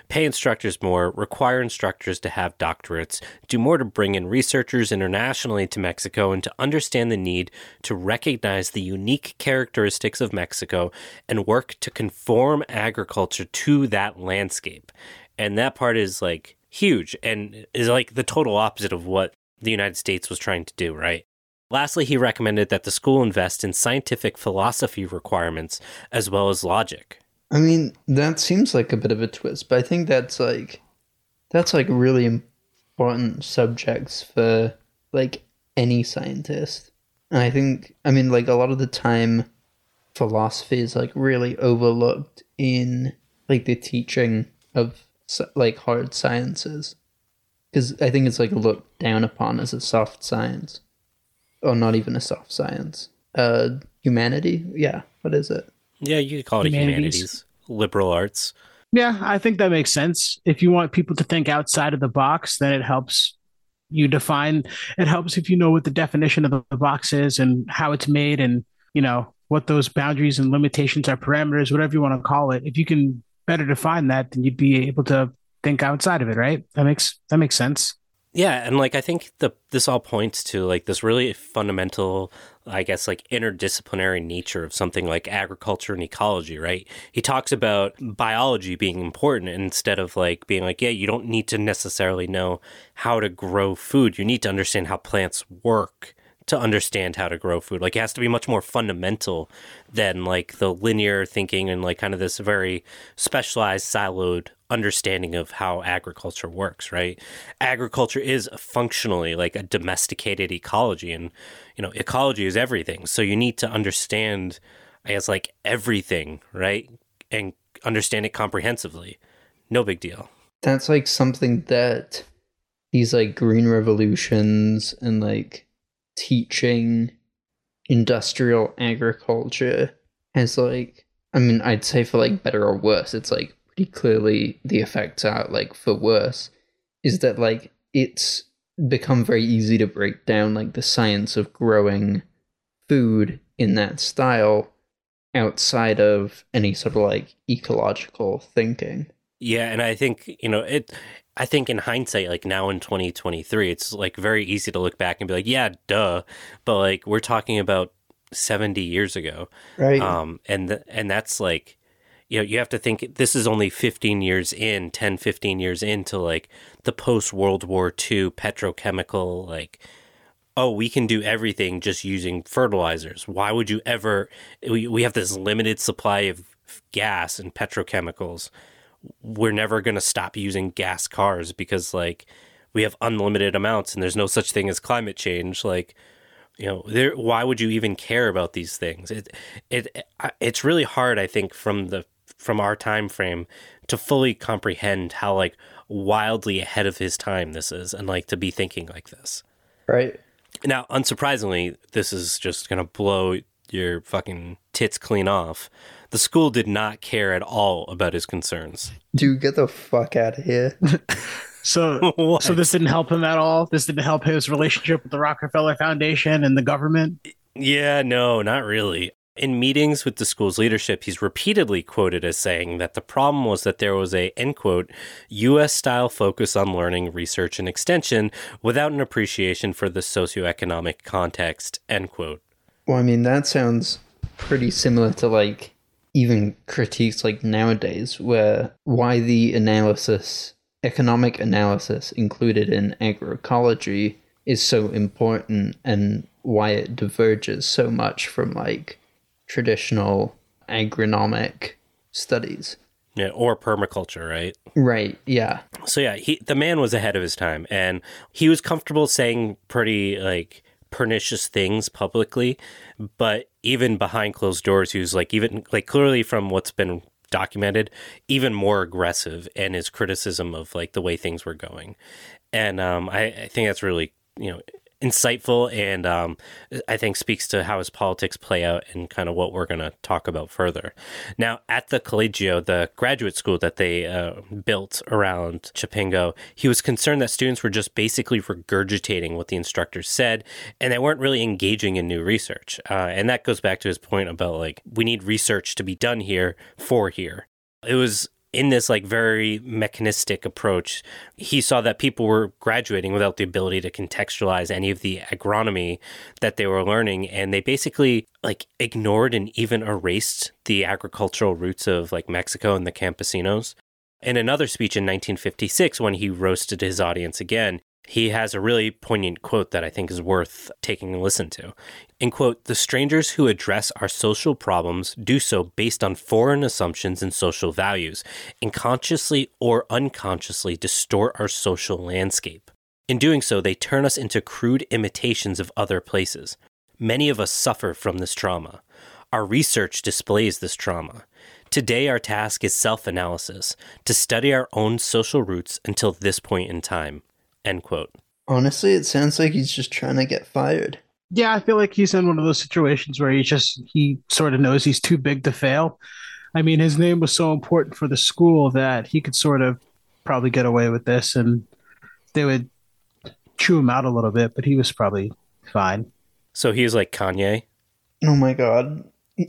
pay instructors more, require instructors to have doctorates, do more to bring in researchers internationally to Mexico, and to understand the need to recognize the unique characteristics of Mexico and work to conform agriculture to that landscape. And that part is like huge and is like the total opposite of what the United States was trying to do, right? Lastly, he recommended that the school invest in scientific philosophy requirements as well as logic. I mean, that seems like a bit of a twist, but I think that's like that's like really important subjects for like any scientist. And I think, I mean, like a lot of the time philosophy is like really overlooked in like the teaching of like hard sciences, because I think it's like looked down upon as a soft science, or not even a soft science. Uh, humanity, yeah. What is it? Yeah, you could call it humanities, humanities liberal arts. Yeah, I think that makes sense. If you want people to think outside of the box, then it helps you define. It helps if you know what the definition of the box is and how it's made, and you know what those boundaries and limitations are, parameters, whatever you want to call it. If you can better define that, then you'd be able to think outside of it, right? That makes that makes sense. Yeah, and like I think the this all points to like this really fundamental, I guess, like interdisciplinary nature of something like agriculture and ecology, right? He talks about biology being important instead of like being like, yeah, you don't need to necessarily know how to grow food. You need to understand how plants work to understand how to grow food. Like it has to be much more fundamental than like the linear thinking and like kind of this very specialized siloed understanding of how agriculture works, right? Agriculture is functionally like a domesticated ecology, and you know, ecology is everything. So you need to understand, I guess, like everything, right? And understand it comprehensively. No big deal. That's like something that these like green revolutions and like teaching industrial agriculture has like, I mean, I'd say for like better or worse, it's like pretty clearly the effects are like for worse, is that like it's become very easy to break down like the science of growing food in that style outside of any sort of like ecological thinking. Yeah, and I think, you know, it I think in hindsight, like now in twenty twenty-three, it's like very easy to look back and be like, yeah, duh. But like we're talking about seventy years ago. Right. Um, and, th- and that's like, you know, you have to think this is only fifteen years in, ten, fifteen years into like the post-World War Two petrochemical, like, oh, we can do everything just using fertilizers. Why would you ever, we, we have this limited supply of gas and petrochemicals. We're never going to stop using gas cars because like we have unlimited amounts and there's no such thing as climate change. Like, you know, there, why would you even care about these things? It, it, it's really hard, I think, from the, from our time frame to fully comprehend how like wildly ahead of his time this is, and like to be thinking like this. Right. Now, unsurprisingly, this is just going to blow your fucking tits clean off. The school did not care at all about his concerns. Dude, get the fuck out of here. So, so this didn't help him at all? This didn't help his relationship with the Rockefeller Foundation and the government? Yeah, no, not really. In meetings with the school's leadership, he's repeatedly quoted as saying that the problem was that there was a, end quote, U S-style focus on learning, research, and extension without an appreciation for the socioeconomic context, end quote. Well, I mean, that sounds pretty similar to, like, even critiques like nowadays, where why the analysis, economic analysis included in agroecology is so important and why it diverges so much from, like, traditional agronomic studies. Yeah, or permaculture, right? Right, yeah. So yeah, he the man was ahead of his time, and he was comfortable saying pretty, like, pernicious things publicly, but even behind closed doors, he was like, even like clearly from what's been documented, even more aggressive in his criticism of like the way things were going. And um, I, I think that's really, you know, insightful, and um, I think speaks to how his politics play out and kind of what we're going to talk about further. Now, at the Colegio, the graduate school that they uh, built around Chapingo, he was concerned that students were just basically regurgitating what the instructors said, and they weren't really engaging in new research. Uh, and that goes back to his point about, like, we need research to be done here for here. It was in this like very mechanistic approach, he saw that people were graduating without the ability to contextualize any of the agronomy that they were learning. And they basically like ignored and even erased the agricultural roots of like Mexico and the campesinos. In another speech in nineteen fifty-six, when he roasted his audience again, he has a really poignant quote that I think is worth taking a listen to. In quote, "The strangers who address our social problems do so based on foreign assumptions and social values, and consciously or unconsciously distort our social landscape. In doing so, they turn us into crude imitations of other places. Many of us suffer from this trauma. Our research displays this trauma. Today, our task is self-analysis, to study our own social roots until this point in time." End quote. Honestly, it sounds like he's just trying to get fired. Yeah, I feel like he's in one of those situations where he just, he sort of knows he's too big to fail. I mean, his name was so important for the school that he could sort of probably get away with this and they would chew him out a little bit, but he was probably fine. So he was like Kanye? Oh my God.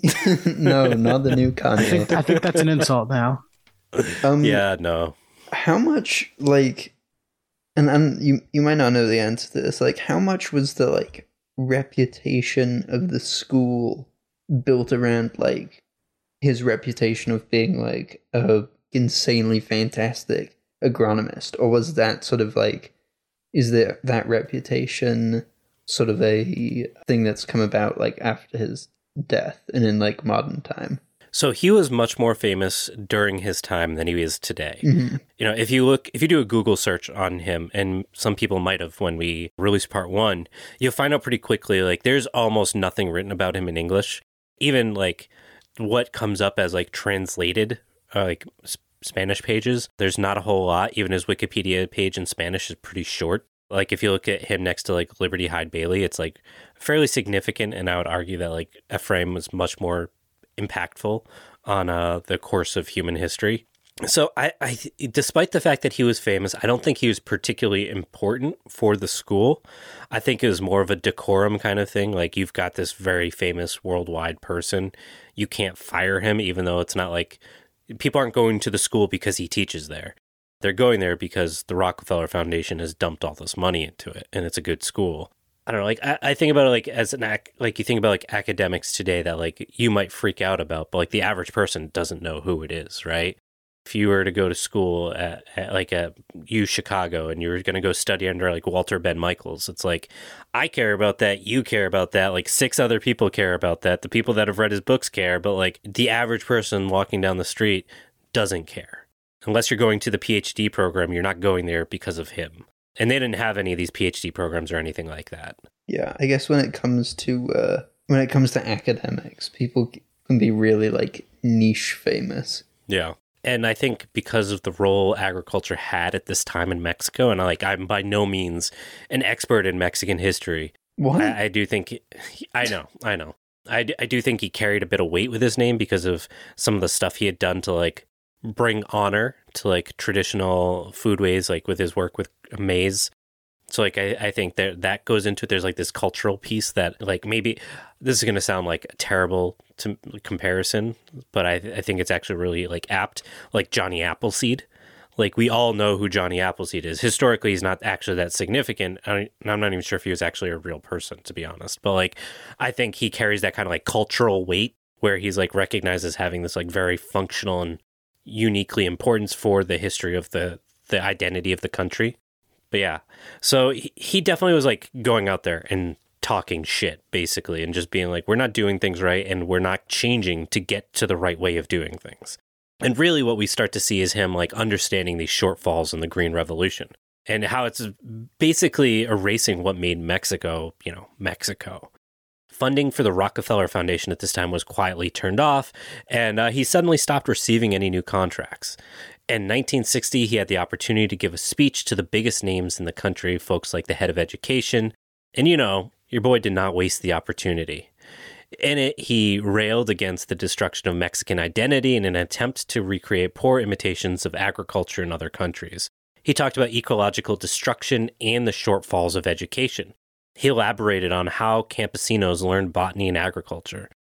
No, not the new Kanye. I think, I think that's an insult now. Um, yeah, no. How much, like, and, and you, you might not know the answer to this, like, how much was the, like, reputation of the school built around, like, his reputation of being, like, a insanely fantastic agronomist? Or was that sort of, like, is there that reputation sort of a thing that's come about, like, after his death and in, like, modern time? So he was much more famous during his time than he is today. Mm-hmm. You know, if you look, if you do a Google search on him, and some people might have when we released part one, you'll find out pretty quickly, like, there's almost nothing written about him in English. Even, like, what comes up as, like, translated, uh, like, sp- Spanish pages, there's not a whole lot. Even his Wikipedia page in Spanish is pretty short. Like, if you look at him next to, like, Liberty Hyde Bailey, it's, like, fairly significant, and I would argue that, like, Ephraim was much more impactful on uh, the course of human history. So I, I, despite the fact that he was famous, I don't think he was particularly important for the school. I think it was more of a decorum kind of thing. Like, you've got this very famous worldwide person. You can't fire him, even though it's not like people aren't going to the school because he teaches there. They're going there because the Rockefeller Foundation has dumped all this money into it, and it's a good school. I don't know, like, I, I think about it like as an ac- like you think about like academics today that like you might freak out about, but like the average person doesn't know who it is, right? If you were to go to school at, at like at U Chicago and you were going to go study under like Walter Ben Michaels, it's like, I care about that, you care about that, like six other people care about that, the people that have read his books care, but like the average person walking down the street doesn't care. Unless you're going to the PhD program, you're not going there because of him. And they didn't have any of these PhD programs or anything like that. Yeah, I guess when it comes to uh, when it comes to academics, people can be really like niche famous. Yeah. And I think because of the role agriculture had at this time in Mexico, and like I'm by no means an expert in Mexican history. What? I, I do think, I know, I know. I, I do think he carried a bit of weight with his name because of some of the stuff he had done to like bring honor to like traditional foodways, like with his work with maize. So like I, I think that that goes into it. There's like this cultural piece that like maybe this is going to sound like a terrible to comparison, but I, I think it's actually really like apt. Like Johnny Appleseed, like we all know who Johnny Appleseed is. Historically, he's not actually that significant. I I'm not even sure if he was actually a real person, to be honest. But like I think he carries that kind of like cultural weight where he's like recognized as having this like very functional and uniquely importance for the history of the the identity of the country. But yeah, so he, he definitely was like going out there and talking shit basically and just being like, we're not doing things right and we're not changing to get to the right way of doing things. And really what we start to see is him like understanding these shortfalls in the Green Revolution and how it's basically erasing what made Mexico, you know, Mexico. Funding for the Rockefeller Foundation at this time was quietly turned off, and uh, he suddenly stopped receiving any new contracts. In nineteen sixty, he had the opportunity to give a speech to the biggest names in the country, folks like the head of education, and you know, your boy did not waste the opportunity. In it, he railed against the destruction of Mexican identity in an attempt to recreate poor imitations of agriculture in other countries. He talked about ecological destruction and the shortfalls of education. He elaborated on how campesinos learned botany and agriculture.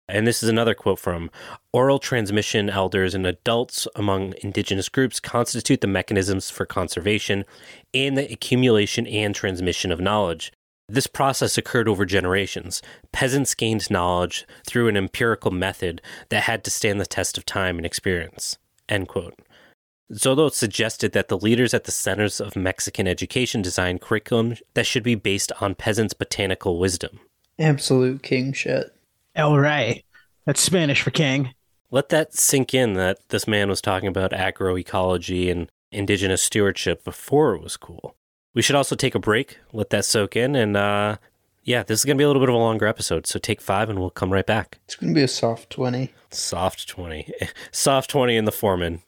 And this is another quote from oral transmission elders and adults among indigenous groups constitute the mechanisms for conservation and the accumulation and transmission of knowledge. This process occurred over generations. Peasants gained knowledge through an empirical method that had to stand the test of time and experience. End quote. Zolo suggested that the leaders at the centers of Mexican education design curriculum that should be based on peasants' botanical wisdom. Absolute king shit. El Rey. That's Spanish for king. Let that sink in that this man was talking about agroecology and indigenous stewardship before it was cool. We should also take a break, let that soak in, and uh, yeah, this is going to be a little bit of a longer episode, so take five and we'll come right back. It's going to be a soft twenty. Soft twenty. Soft twenty in the foreman.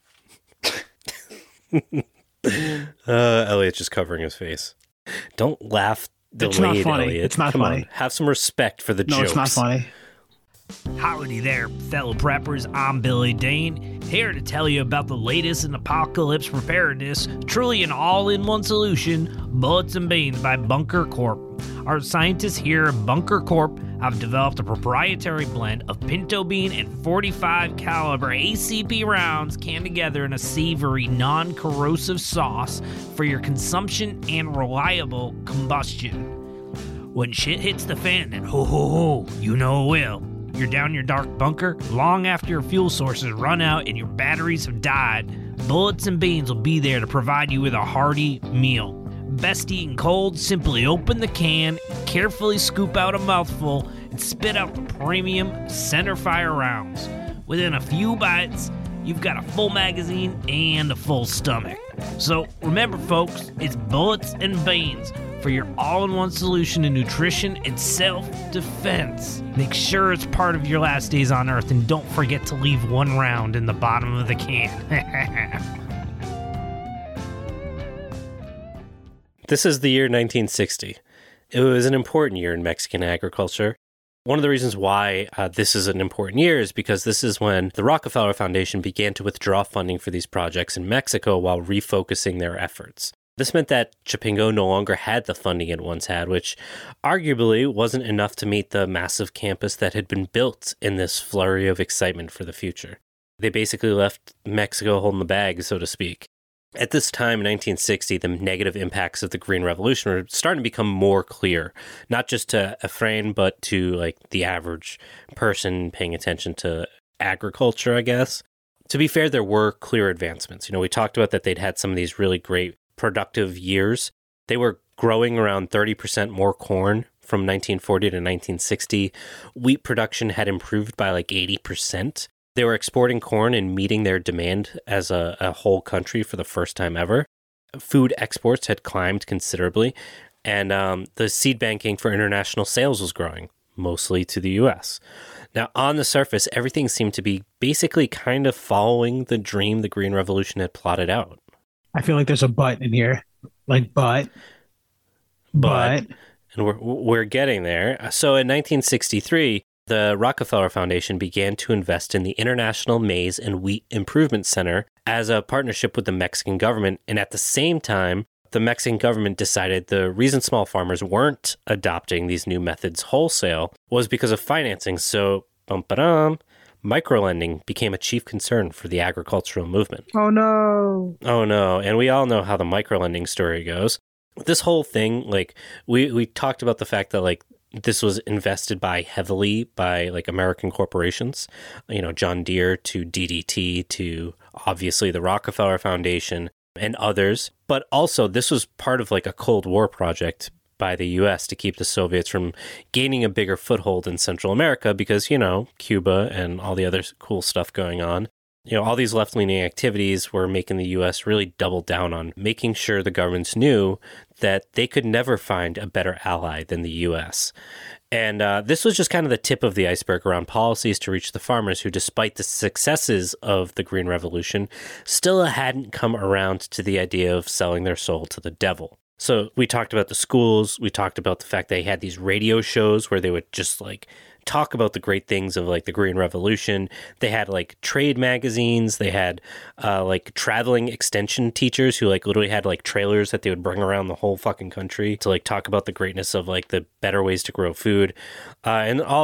uh, Elliot's just covering his face. Don't laugh delayed, It's not funny. Elliot. It's not Come funny. on, have some respect for the No, jokes. it's not funny. Howdy there, fellow preppers. I'm Billy Dane, here to tell you about the latest in apocalypse preparedness, truly an all-in-one solution, Bullets and Beans by Bunker Corp. Our scientists here at Bunker Corp have developed a proprietary blend of pinto bean and forty-five caliber A C P rounds canned together in a savory, non-corrosive sauce for your consumption and reliable combustion. When shit hits the fan, and ho ho ho, you know it will. You're down your dark bunker, long after your fuel sources run out and your batteries have died, Bullets and Beans will be there to provide you with a hearty meal. Best eaten cold, simply open the can, carefully scoop out a mouthful, and spit out the premium centerfire rounds. Within a few bites, you've got a full magazine and a full stomach. So remember folks, it's Bullets and Beans for your all-in-one solution to nutrition and self-defense. Make sure it's part of your last days on Earth, and don't forget to leave one round in the bottom of the can. This is the year nineteen sixty. It was an important year in Mexican agriculture. One of the reasons why uh, this is an important year is because this is when the Rockefeller Foundation began to withdraw funding for these projects in Mexico while refocusing their efforts. This meant that Chapingo no longer had the funding it once had, which arguably wasn't enough to meet the massive campus that had been built in this flurry of excitement for the future. They basically left Mexico holding the bag, so to speak. At this time, in nineteen sixty, the negative impacts of the Green Revolution were starting to become more clear, not just to Efrain, but to like the average person paying attention to agriculture, I guess. To be fair, there were clear advancements. You know, we talked about that they'd had some of these really great productive years. They were growing around thirty percent more corn from nineteen forty to nineteen sixty. Wheat production had improved by like eighty percent. They were exporting corn and meeting their demand as a, a whole country for the first time ever. Food exports had climbed considerably, and um, the seed banking for international sales was growing, mostly to the U S. Now, on the surface, everything seemed to be basically kind of following the dream the Green Revolution had plotted out. I feel like there's a but in here. Like, but. But. But and we're, we're getting there. So in nineteen sixty-three, the Rockefeller Foundation began to invest in the International Maize and Wheat Improvement Center as a partnership with the Mexican government. And at the same time, the Mexican government decided the reason small farmers weren't adopting these new methods wholesale was because of financing. So, bum-ba-dum, microlending became a chief concern for the agricultural movement. Oh, no. Oh, no. And we all know how the microlending story goes. This whole thing, like, we, we talked about the fact that, like, this was invested by heavily by like American corporations, you know, John Deere to D D T to obviously the Rockefeller Foundation and others. But also this was part of like a Cold War project by the U S to keep the Soviets from gaining a bigger foothold in Central America because, you know, Cuba and all the other cool stuff going on. You know, all these left-leaning activities were making the U S really double down on making sure the governments knew that they could never find a better ally than the U S. And uh, this was just kind of the tip of the iceberg around policies to reach the farmers who, despite the successes of the Green Revolution, still hadn't come around to the idea of selling their soul to the devil. So we talked about the schools. We talked about the fact they had these radio shows where they would just like talk about the great things of like the Green Revolution. They had like trade magazines. They had uh, like traveling extension teachers who like literally had like trailers that they would bring around the whole fucking country to like talk about the greatness of like the better ways to grow food. Uh, and all that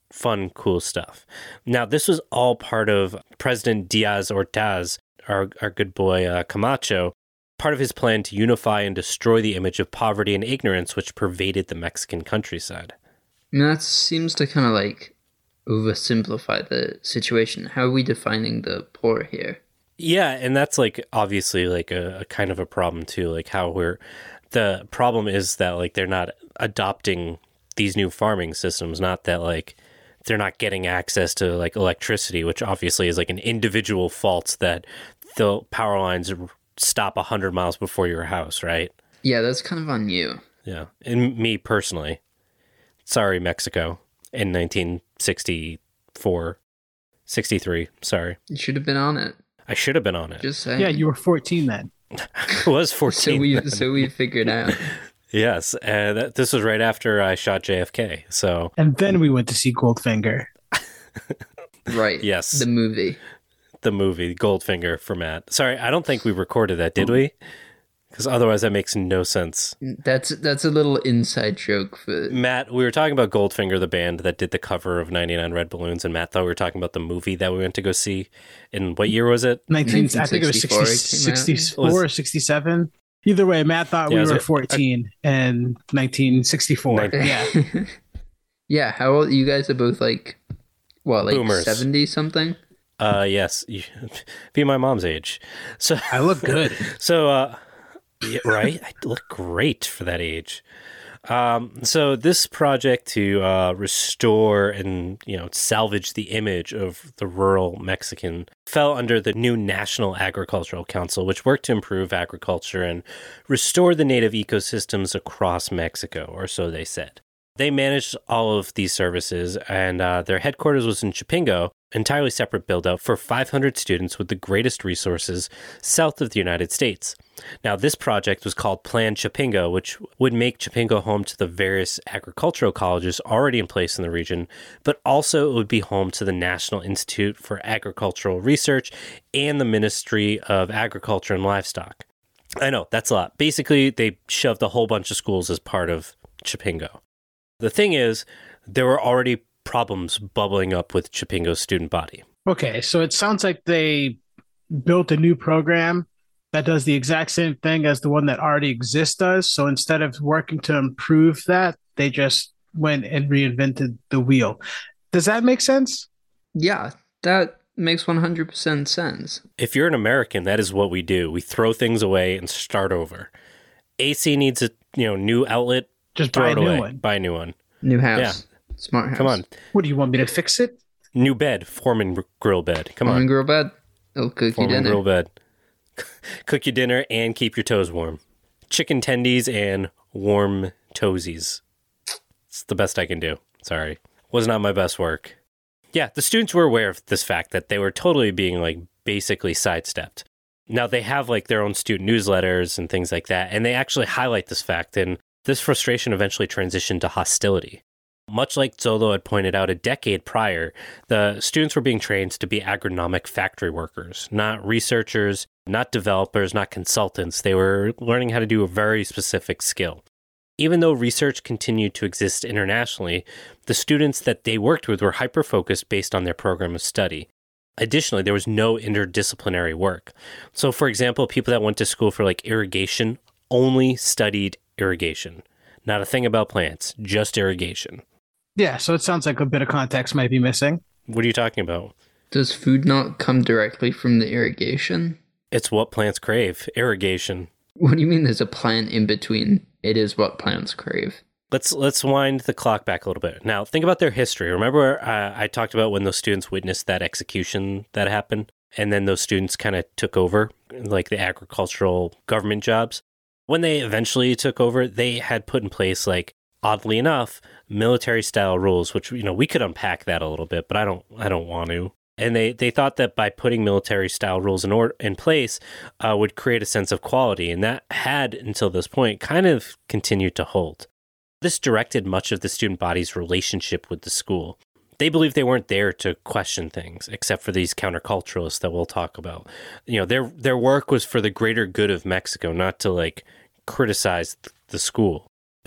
fun, cool stuff. Now, this was all part of President Diaz Ortiz, our, our good boy uh, Camacho, part of his plan to unify and destroy the image of poverty and ignorance which pervaded the Mexican countryside. I mean, that seems to kind of like oversimplify the situation. How are we defining the poor here? Yeah, and that's like obviously like a, a kind of a problem too, like how we're, the problem is that like they're not adopting these new farming systems, not that like they're not getting access to like electricity, which obviously is like an individual fault that the power lines stop one hundred miles before your house, right? Yeah, that's kind of on you. Yeah, and me personally. Sorry, Mexico, in nineteen sixty-four, sixty-three, sorry. You should have been on it. I should have been on it. Just saying. Yeah, you were fourteen then. I was fourteen. So we then. so we figured out. Yes, and that, this was right after I shot J F K, so... And then we went to see Goldfinger. Right. Yes. The movie. The movie, Goldfinger for Matt. Sorry, I don't think we recorded that, did we? Because otherwise that makes no sense. That's that's a little inside joke for... Matt, we were talking about Goldfinger, the band that did the cover of ninety-nine Red Balloons, and Matt thought we were talking about the movie that we went to go see. In what year was it? nineteen, I think it was sixty, sixty-four or sixty-seven. Either way, Matt thought Yeah, we were it- fourteen in nineteen sixty-four. Nin- Yeah. Yeah, how old... You guys are both like, what, like Boomers. seventy-something? Uh, yes, you, be my mom's age. So I look good. So, uh, yeah, right? I look great for that age. Um, so this project to uh, restore and, you know, salvage the image of the rural Mexican fell under the new National Agricultural Council, which worked to improve agriculture and restore the native ecosystems across Mexico, or so they said. They managed all of these services, and uh, their headquarters was in Chapingo, entirely separate build-out for five hundred students with the greatest resources south of the United States. Now, this project was called Plan Chapingo, which would make Chapingo home to the various agricultural colleges already in place in the region, but also it would be home to the National Institute for Agricultural Research and the Ministry of Agriculture and Livestock. I know, that's a lot. Basically, they shoved a whole bunch of schools as part of Chapingo. The thing is, there were already problems bubbling up with Chapingo's student body. Okay, so it sounds like they built a new program that does the exact same thing as the one that already exists does. So instead of working to improve that, they just went and reinvented the wheel. Does that make sense? Yeah, that makes one hundred percent sense. If you're an American, that is what we do. We throw things away and start over. A C needs a you know new outlet. Just Throw buy a it new away. one. Buy a new one. New house. Smart house. Come on. What do you want me to fix it? New bed. Foreman grill bed. Come Foreman on. grill bed. It'll cook you Foreman dinner. grill bed. Cook your dinner and keep your toes warm. Chicken tendies and warm toesies. It's the best I can do. Sorry. Was not my best work. Yeah, the students were aware of this fact that they were totally being like basically sidestepped. Now they have like their own student newsletters and things like that, and they actually highlight this fact, and this frustration eventually transitioned to hostility. Much like Zolo had pointed out a decade prior, the students were being trained to be agronomic factory workers, not researchers, not developers, not consultants. They were learning how to do a very specific skill. Even though research continued to exist internationally, the students that they worked with were hyper-focused based on their program of study. Additionally, there was no interdisciplinary work. So, for example, people that went to school for like irrigation only studied irrigation. Not a thing about plants, just irrigation. Yeah, so it sounds like a bit of context might be missing. What are you talking about? Does food not come directly from the irrigation? It's what plants crave, irrigation. What do you mean there's a plant in between? It is what plants crave. Let's let's wind the clock back a little bit. Now, think about their history. Remember uh, I talked about when those students witnessed that execution that happened? And then those students kind of took over, like the agricultural government jobs. When they eventually took over, they had put in place, like, oddly enough, military-style rules, which, you know, we could unpack that a little bit, but I don't I don't want to. And they, they thought that by putting military-style rules in, or, in place uh, would create a sense of quality, and that had, until this point, kind of continued to hold. This directed much of the student body's relationship with the school. They believed they weren't there to question things, except for these counterculturalists that we'll talk about. You know, their their work was for the greater good of Mexico, not to, like, criticize the school.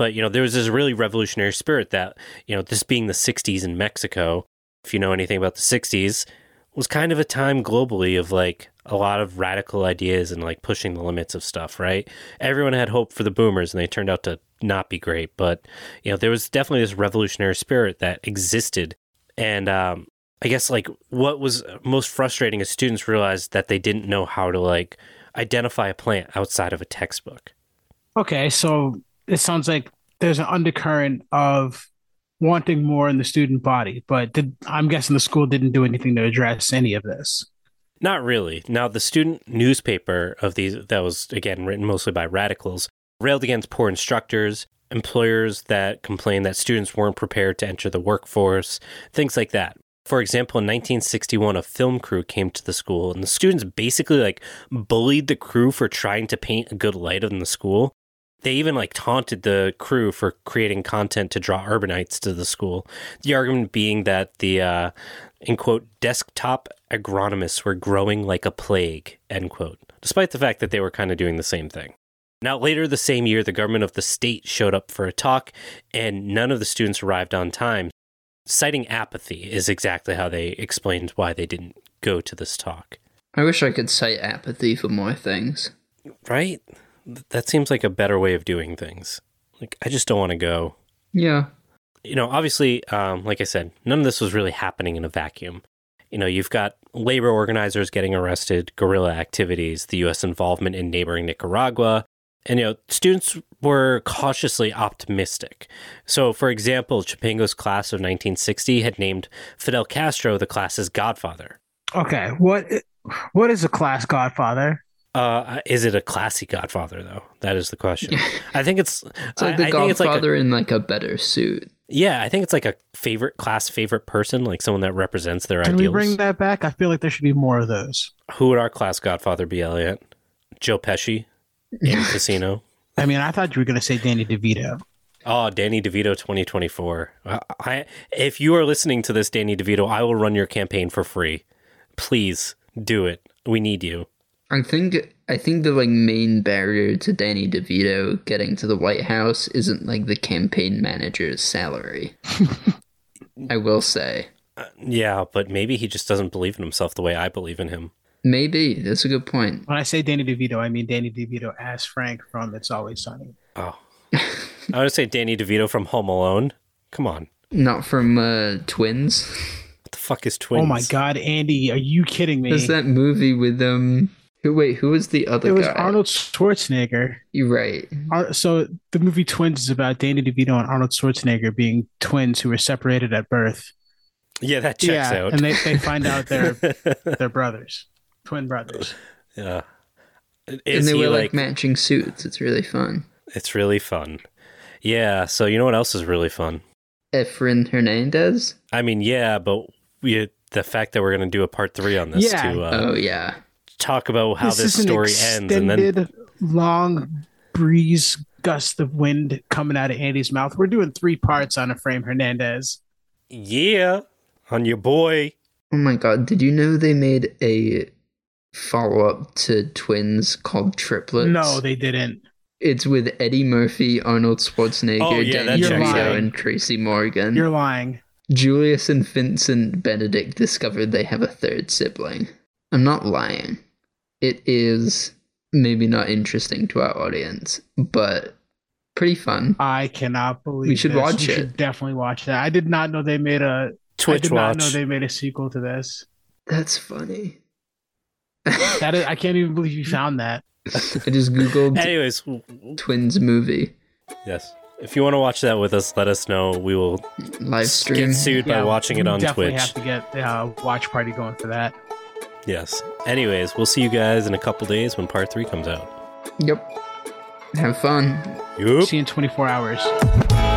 But, you know, there was this really revolutionary spirit that, you know, this being the sixties in Mexico, if you know anything about the sixties, was kind of a time globally of like a lot of radical ideas and like pushing the limits of stuff, right? Everyone had hope for the boomers and they turned out to not be great. But, you know, there was definitely this revolutionary spirit that existed. And um, I guess like what was most frustrating is students realized that they didn't know how to like identify a plant outside of a textbook. Okay, so it sounds like there's an undercurrent of wanting more in the student body, but did, I'm guessing the school didn't do anything to address any of this. Not really. Now, the student newspaper of these that was, again, written mostly by radicals, railed against poor instructors, employers that complained that students weren't prepared to enter the workforce, things like that. For example, in nineteen sixty-one, a film crew came to the school, and the students basically like bullied the crew for trying to paint a good light in the school. They even like taunted the crew for creating content to draw urbanites to the school. The argument being that the, uh, in quote, desktop agronomists were growing like a plague, end quote, despite the fact that they were kind of doing the same thing. Now, later the same year, the government of the state showed up for a talk, and none of the students arrived on time. Citing apathy is exactly how they explained why they didn't go to this talk. I wish I could cite apathy for more things. Right? That seems like a better way of doing things. Like, I just don't want to go. Yeah. You know, obviously, um, like I said, none of this was really happening in a vacuum. You know, you've got labor organizers getting arrested, guerrilla activities, the U S involvement in neighboring Nicaragua, and, you know, students were cautiously optimistic. So, for example, Chipango's class of nineteen sixty had named Fidel Castro the class's godfather. Okay, what what is a class godfather? Uh, is it a classy godfather, though? That is the question. I think it's... It's like I, the I think it's godfather like a, in like a better suit. Yeah, I think it's like a favorite class, favorite person, like someone that represents their Can ideals. we bring that back? I feel like there should be more of those. Who would our class godfather be, Elliot? Joe Pesci in Casino? I mean, I thought you were going to say Danny DeVito. Oh, Danny DeVito twenty twenty-four. I, if you are listening to this, Danny DeVito, I will run your campaign for free. Please do it. We need you. I think I think the like main barrier to Danny DeVito getting to the White House isn't like the campaign manager's salary. I will say. Uh, yeah, but maybe he just doesn't believe in himself the way I believe in him. Maybe. That's a good point. When I say Danny DeVito, I mean Danny DeVito as Frank from It's Always Sunny. Oh. I would say Danny DeVito from Home Alone. Come on. Not from uh, Twins. What the fuck is Twins? Oh my God, Andy, are you kidding me? There's that movie with um. Who, wait, who was the other guy? It was guy? Arnold Schwarzenegger. You're right. So the movie Twins is about Danny DeVito and Arnold Schwarzenegger being twins who were separated at birth. Yeah, that checks yeah, out. And they, they find out they're they're brothers, twin brothers. Yeah. Is and they were like, like matching suits. It's really fun. It's really fun. Yeah, so you know what else is really fun? Efren Hernandez? I mean, yeah, but we, the fact that we're going to do a part three on this yeah. to uh, oh, yeah. talk about how this, this story ends. And then long breeze gust of wind coming out of Andy's mouth. We're doing three parts on Efren Hernandez. Yeah, on your boy. Oh my God, did you know they made a follow-up to Twins called Triplets? No, they didn't. It's with Eddie Murphy, Arnold Schwarzenegger, oh, yeah, Danny DeVito, lying. and Tracy Morgan. You're lying. Julius and Vincent Benedict discovered they have a third sibling. I'm not lying. It is maybe not interesting to our audience, but pretty fun. I cannot believe we should this. watch you it. Should definitely watch that. I did not know they made a Twitch I did watch. not know they made a sequel to this. That's funny. That is, I can't even believe you found that. I just googled Anyways, Twins movie. Yes. If you want to watch that with us, let us know. We will live stream. Get sued yeah, by watching it on definitely Twitch. Have to get a uh, watch party going for that. Yes. Anyways, we'll see you guys in a couple days when part three comes out. Yep. Have fun. Yep. See you in twenty-four hours.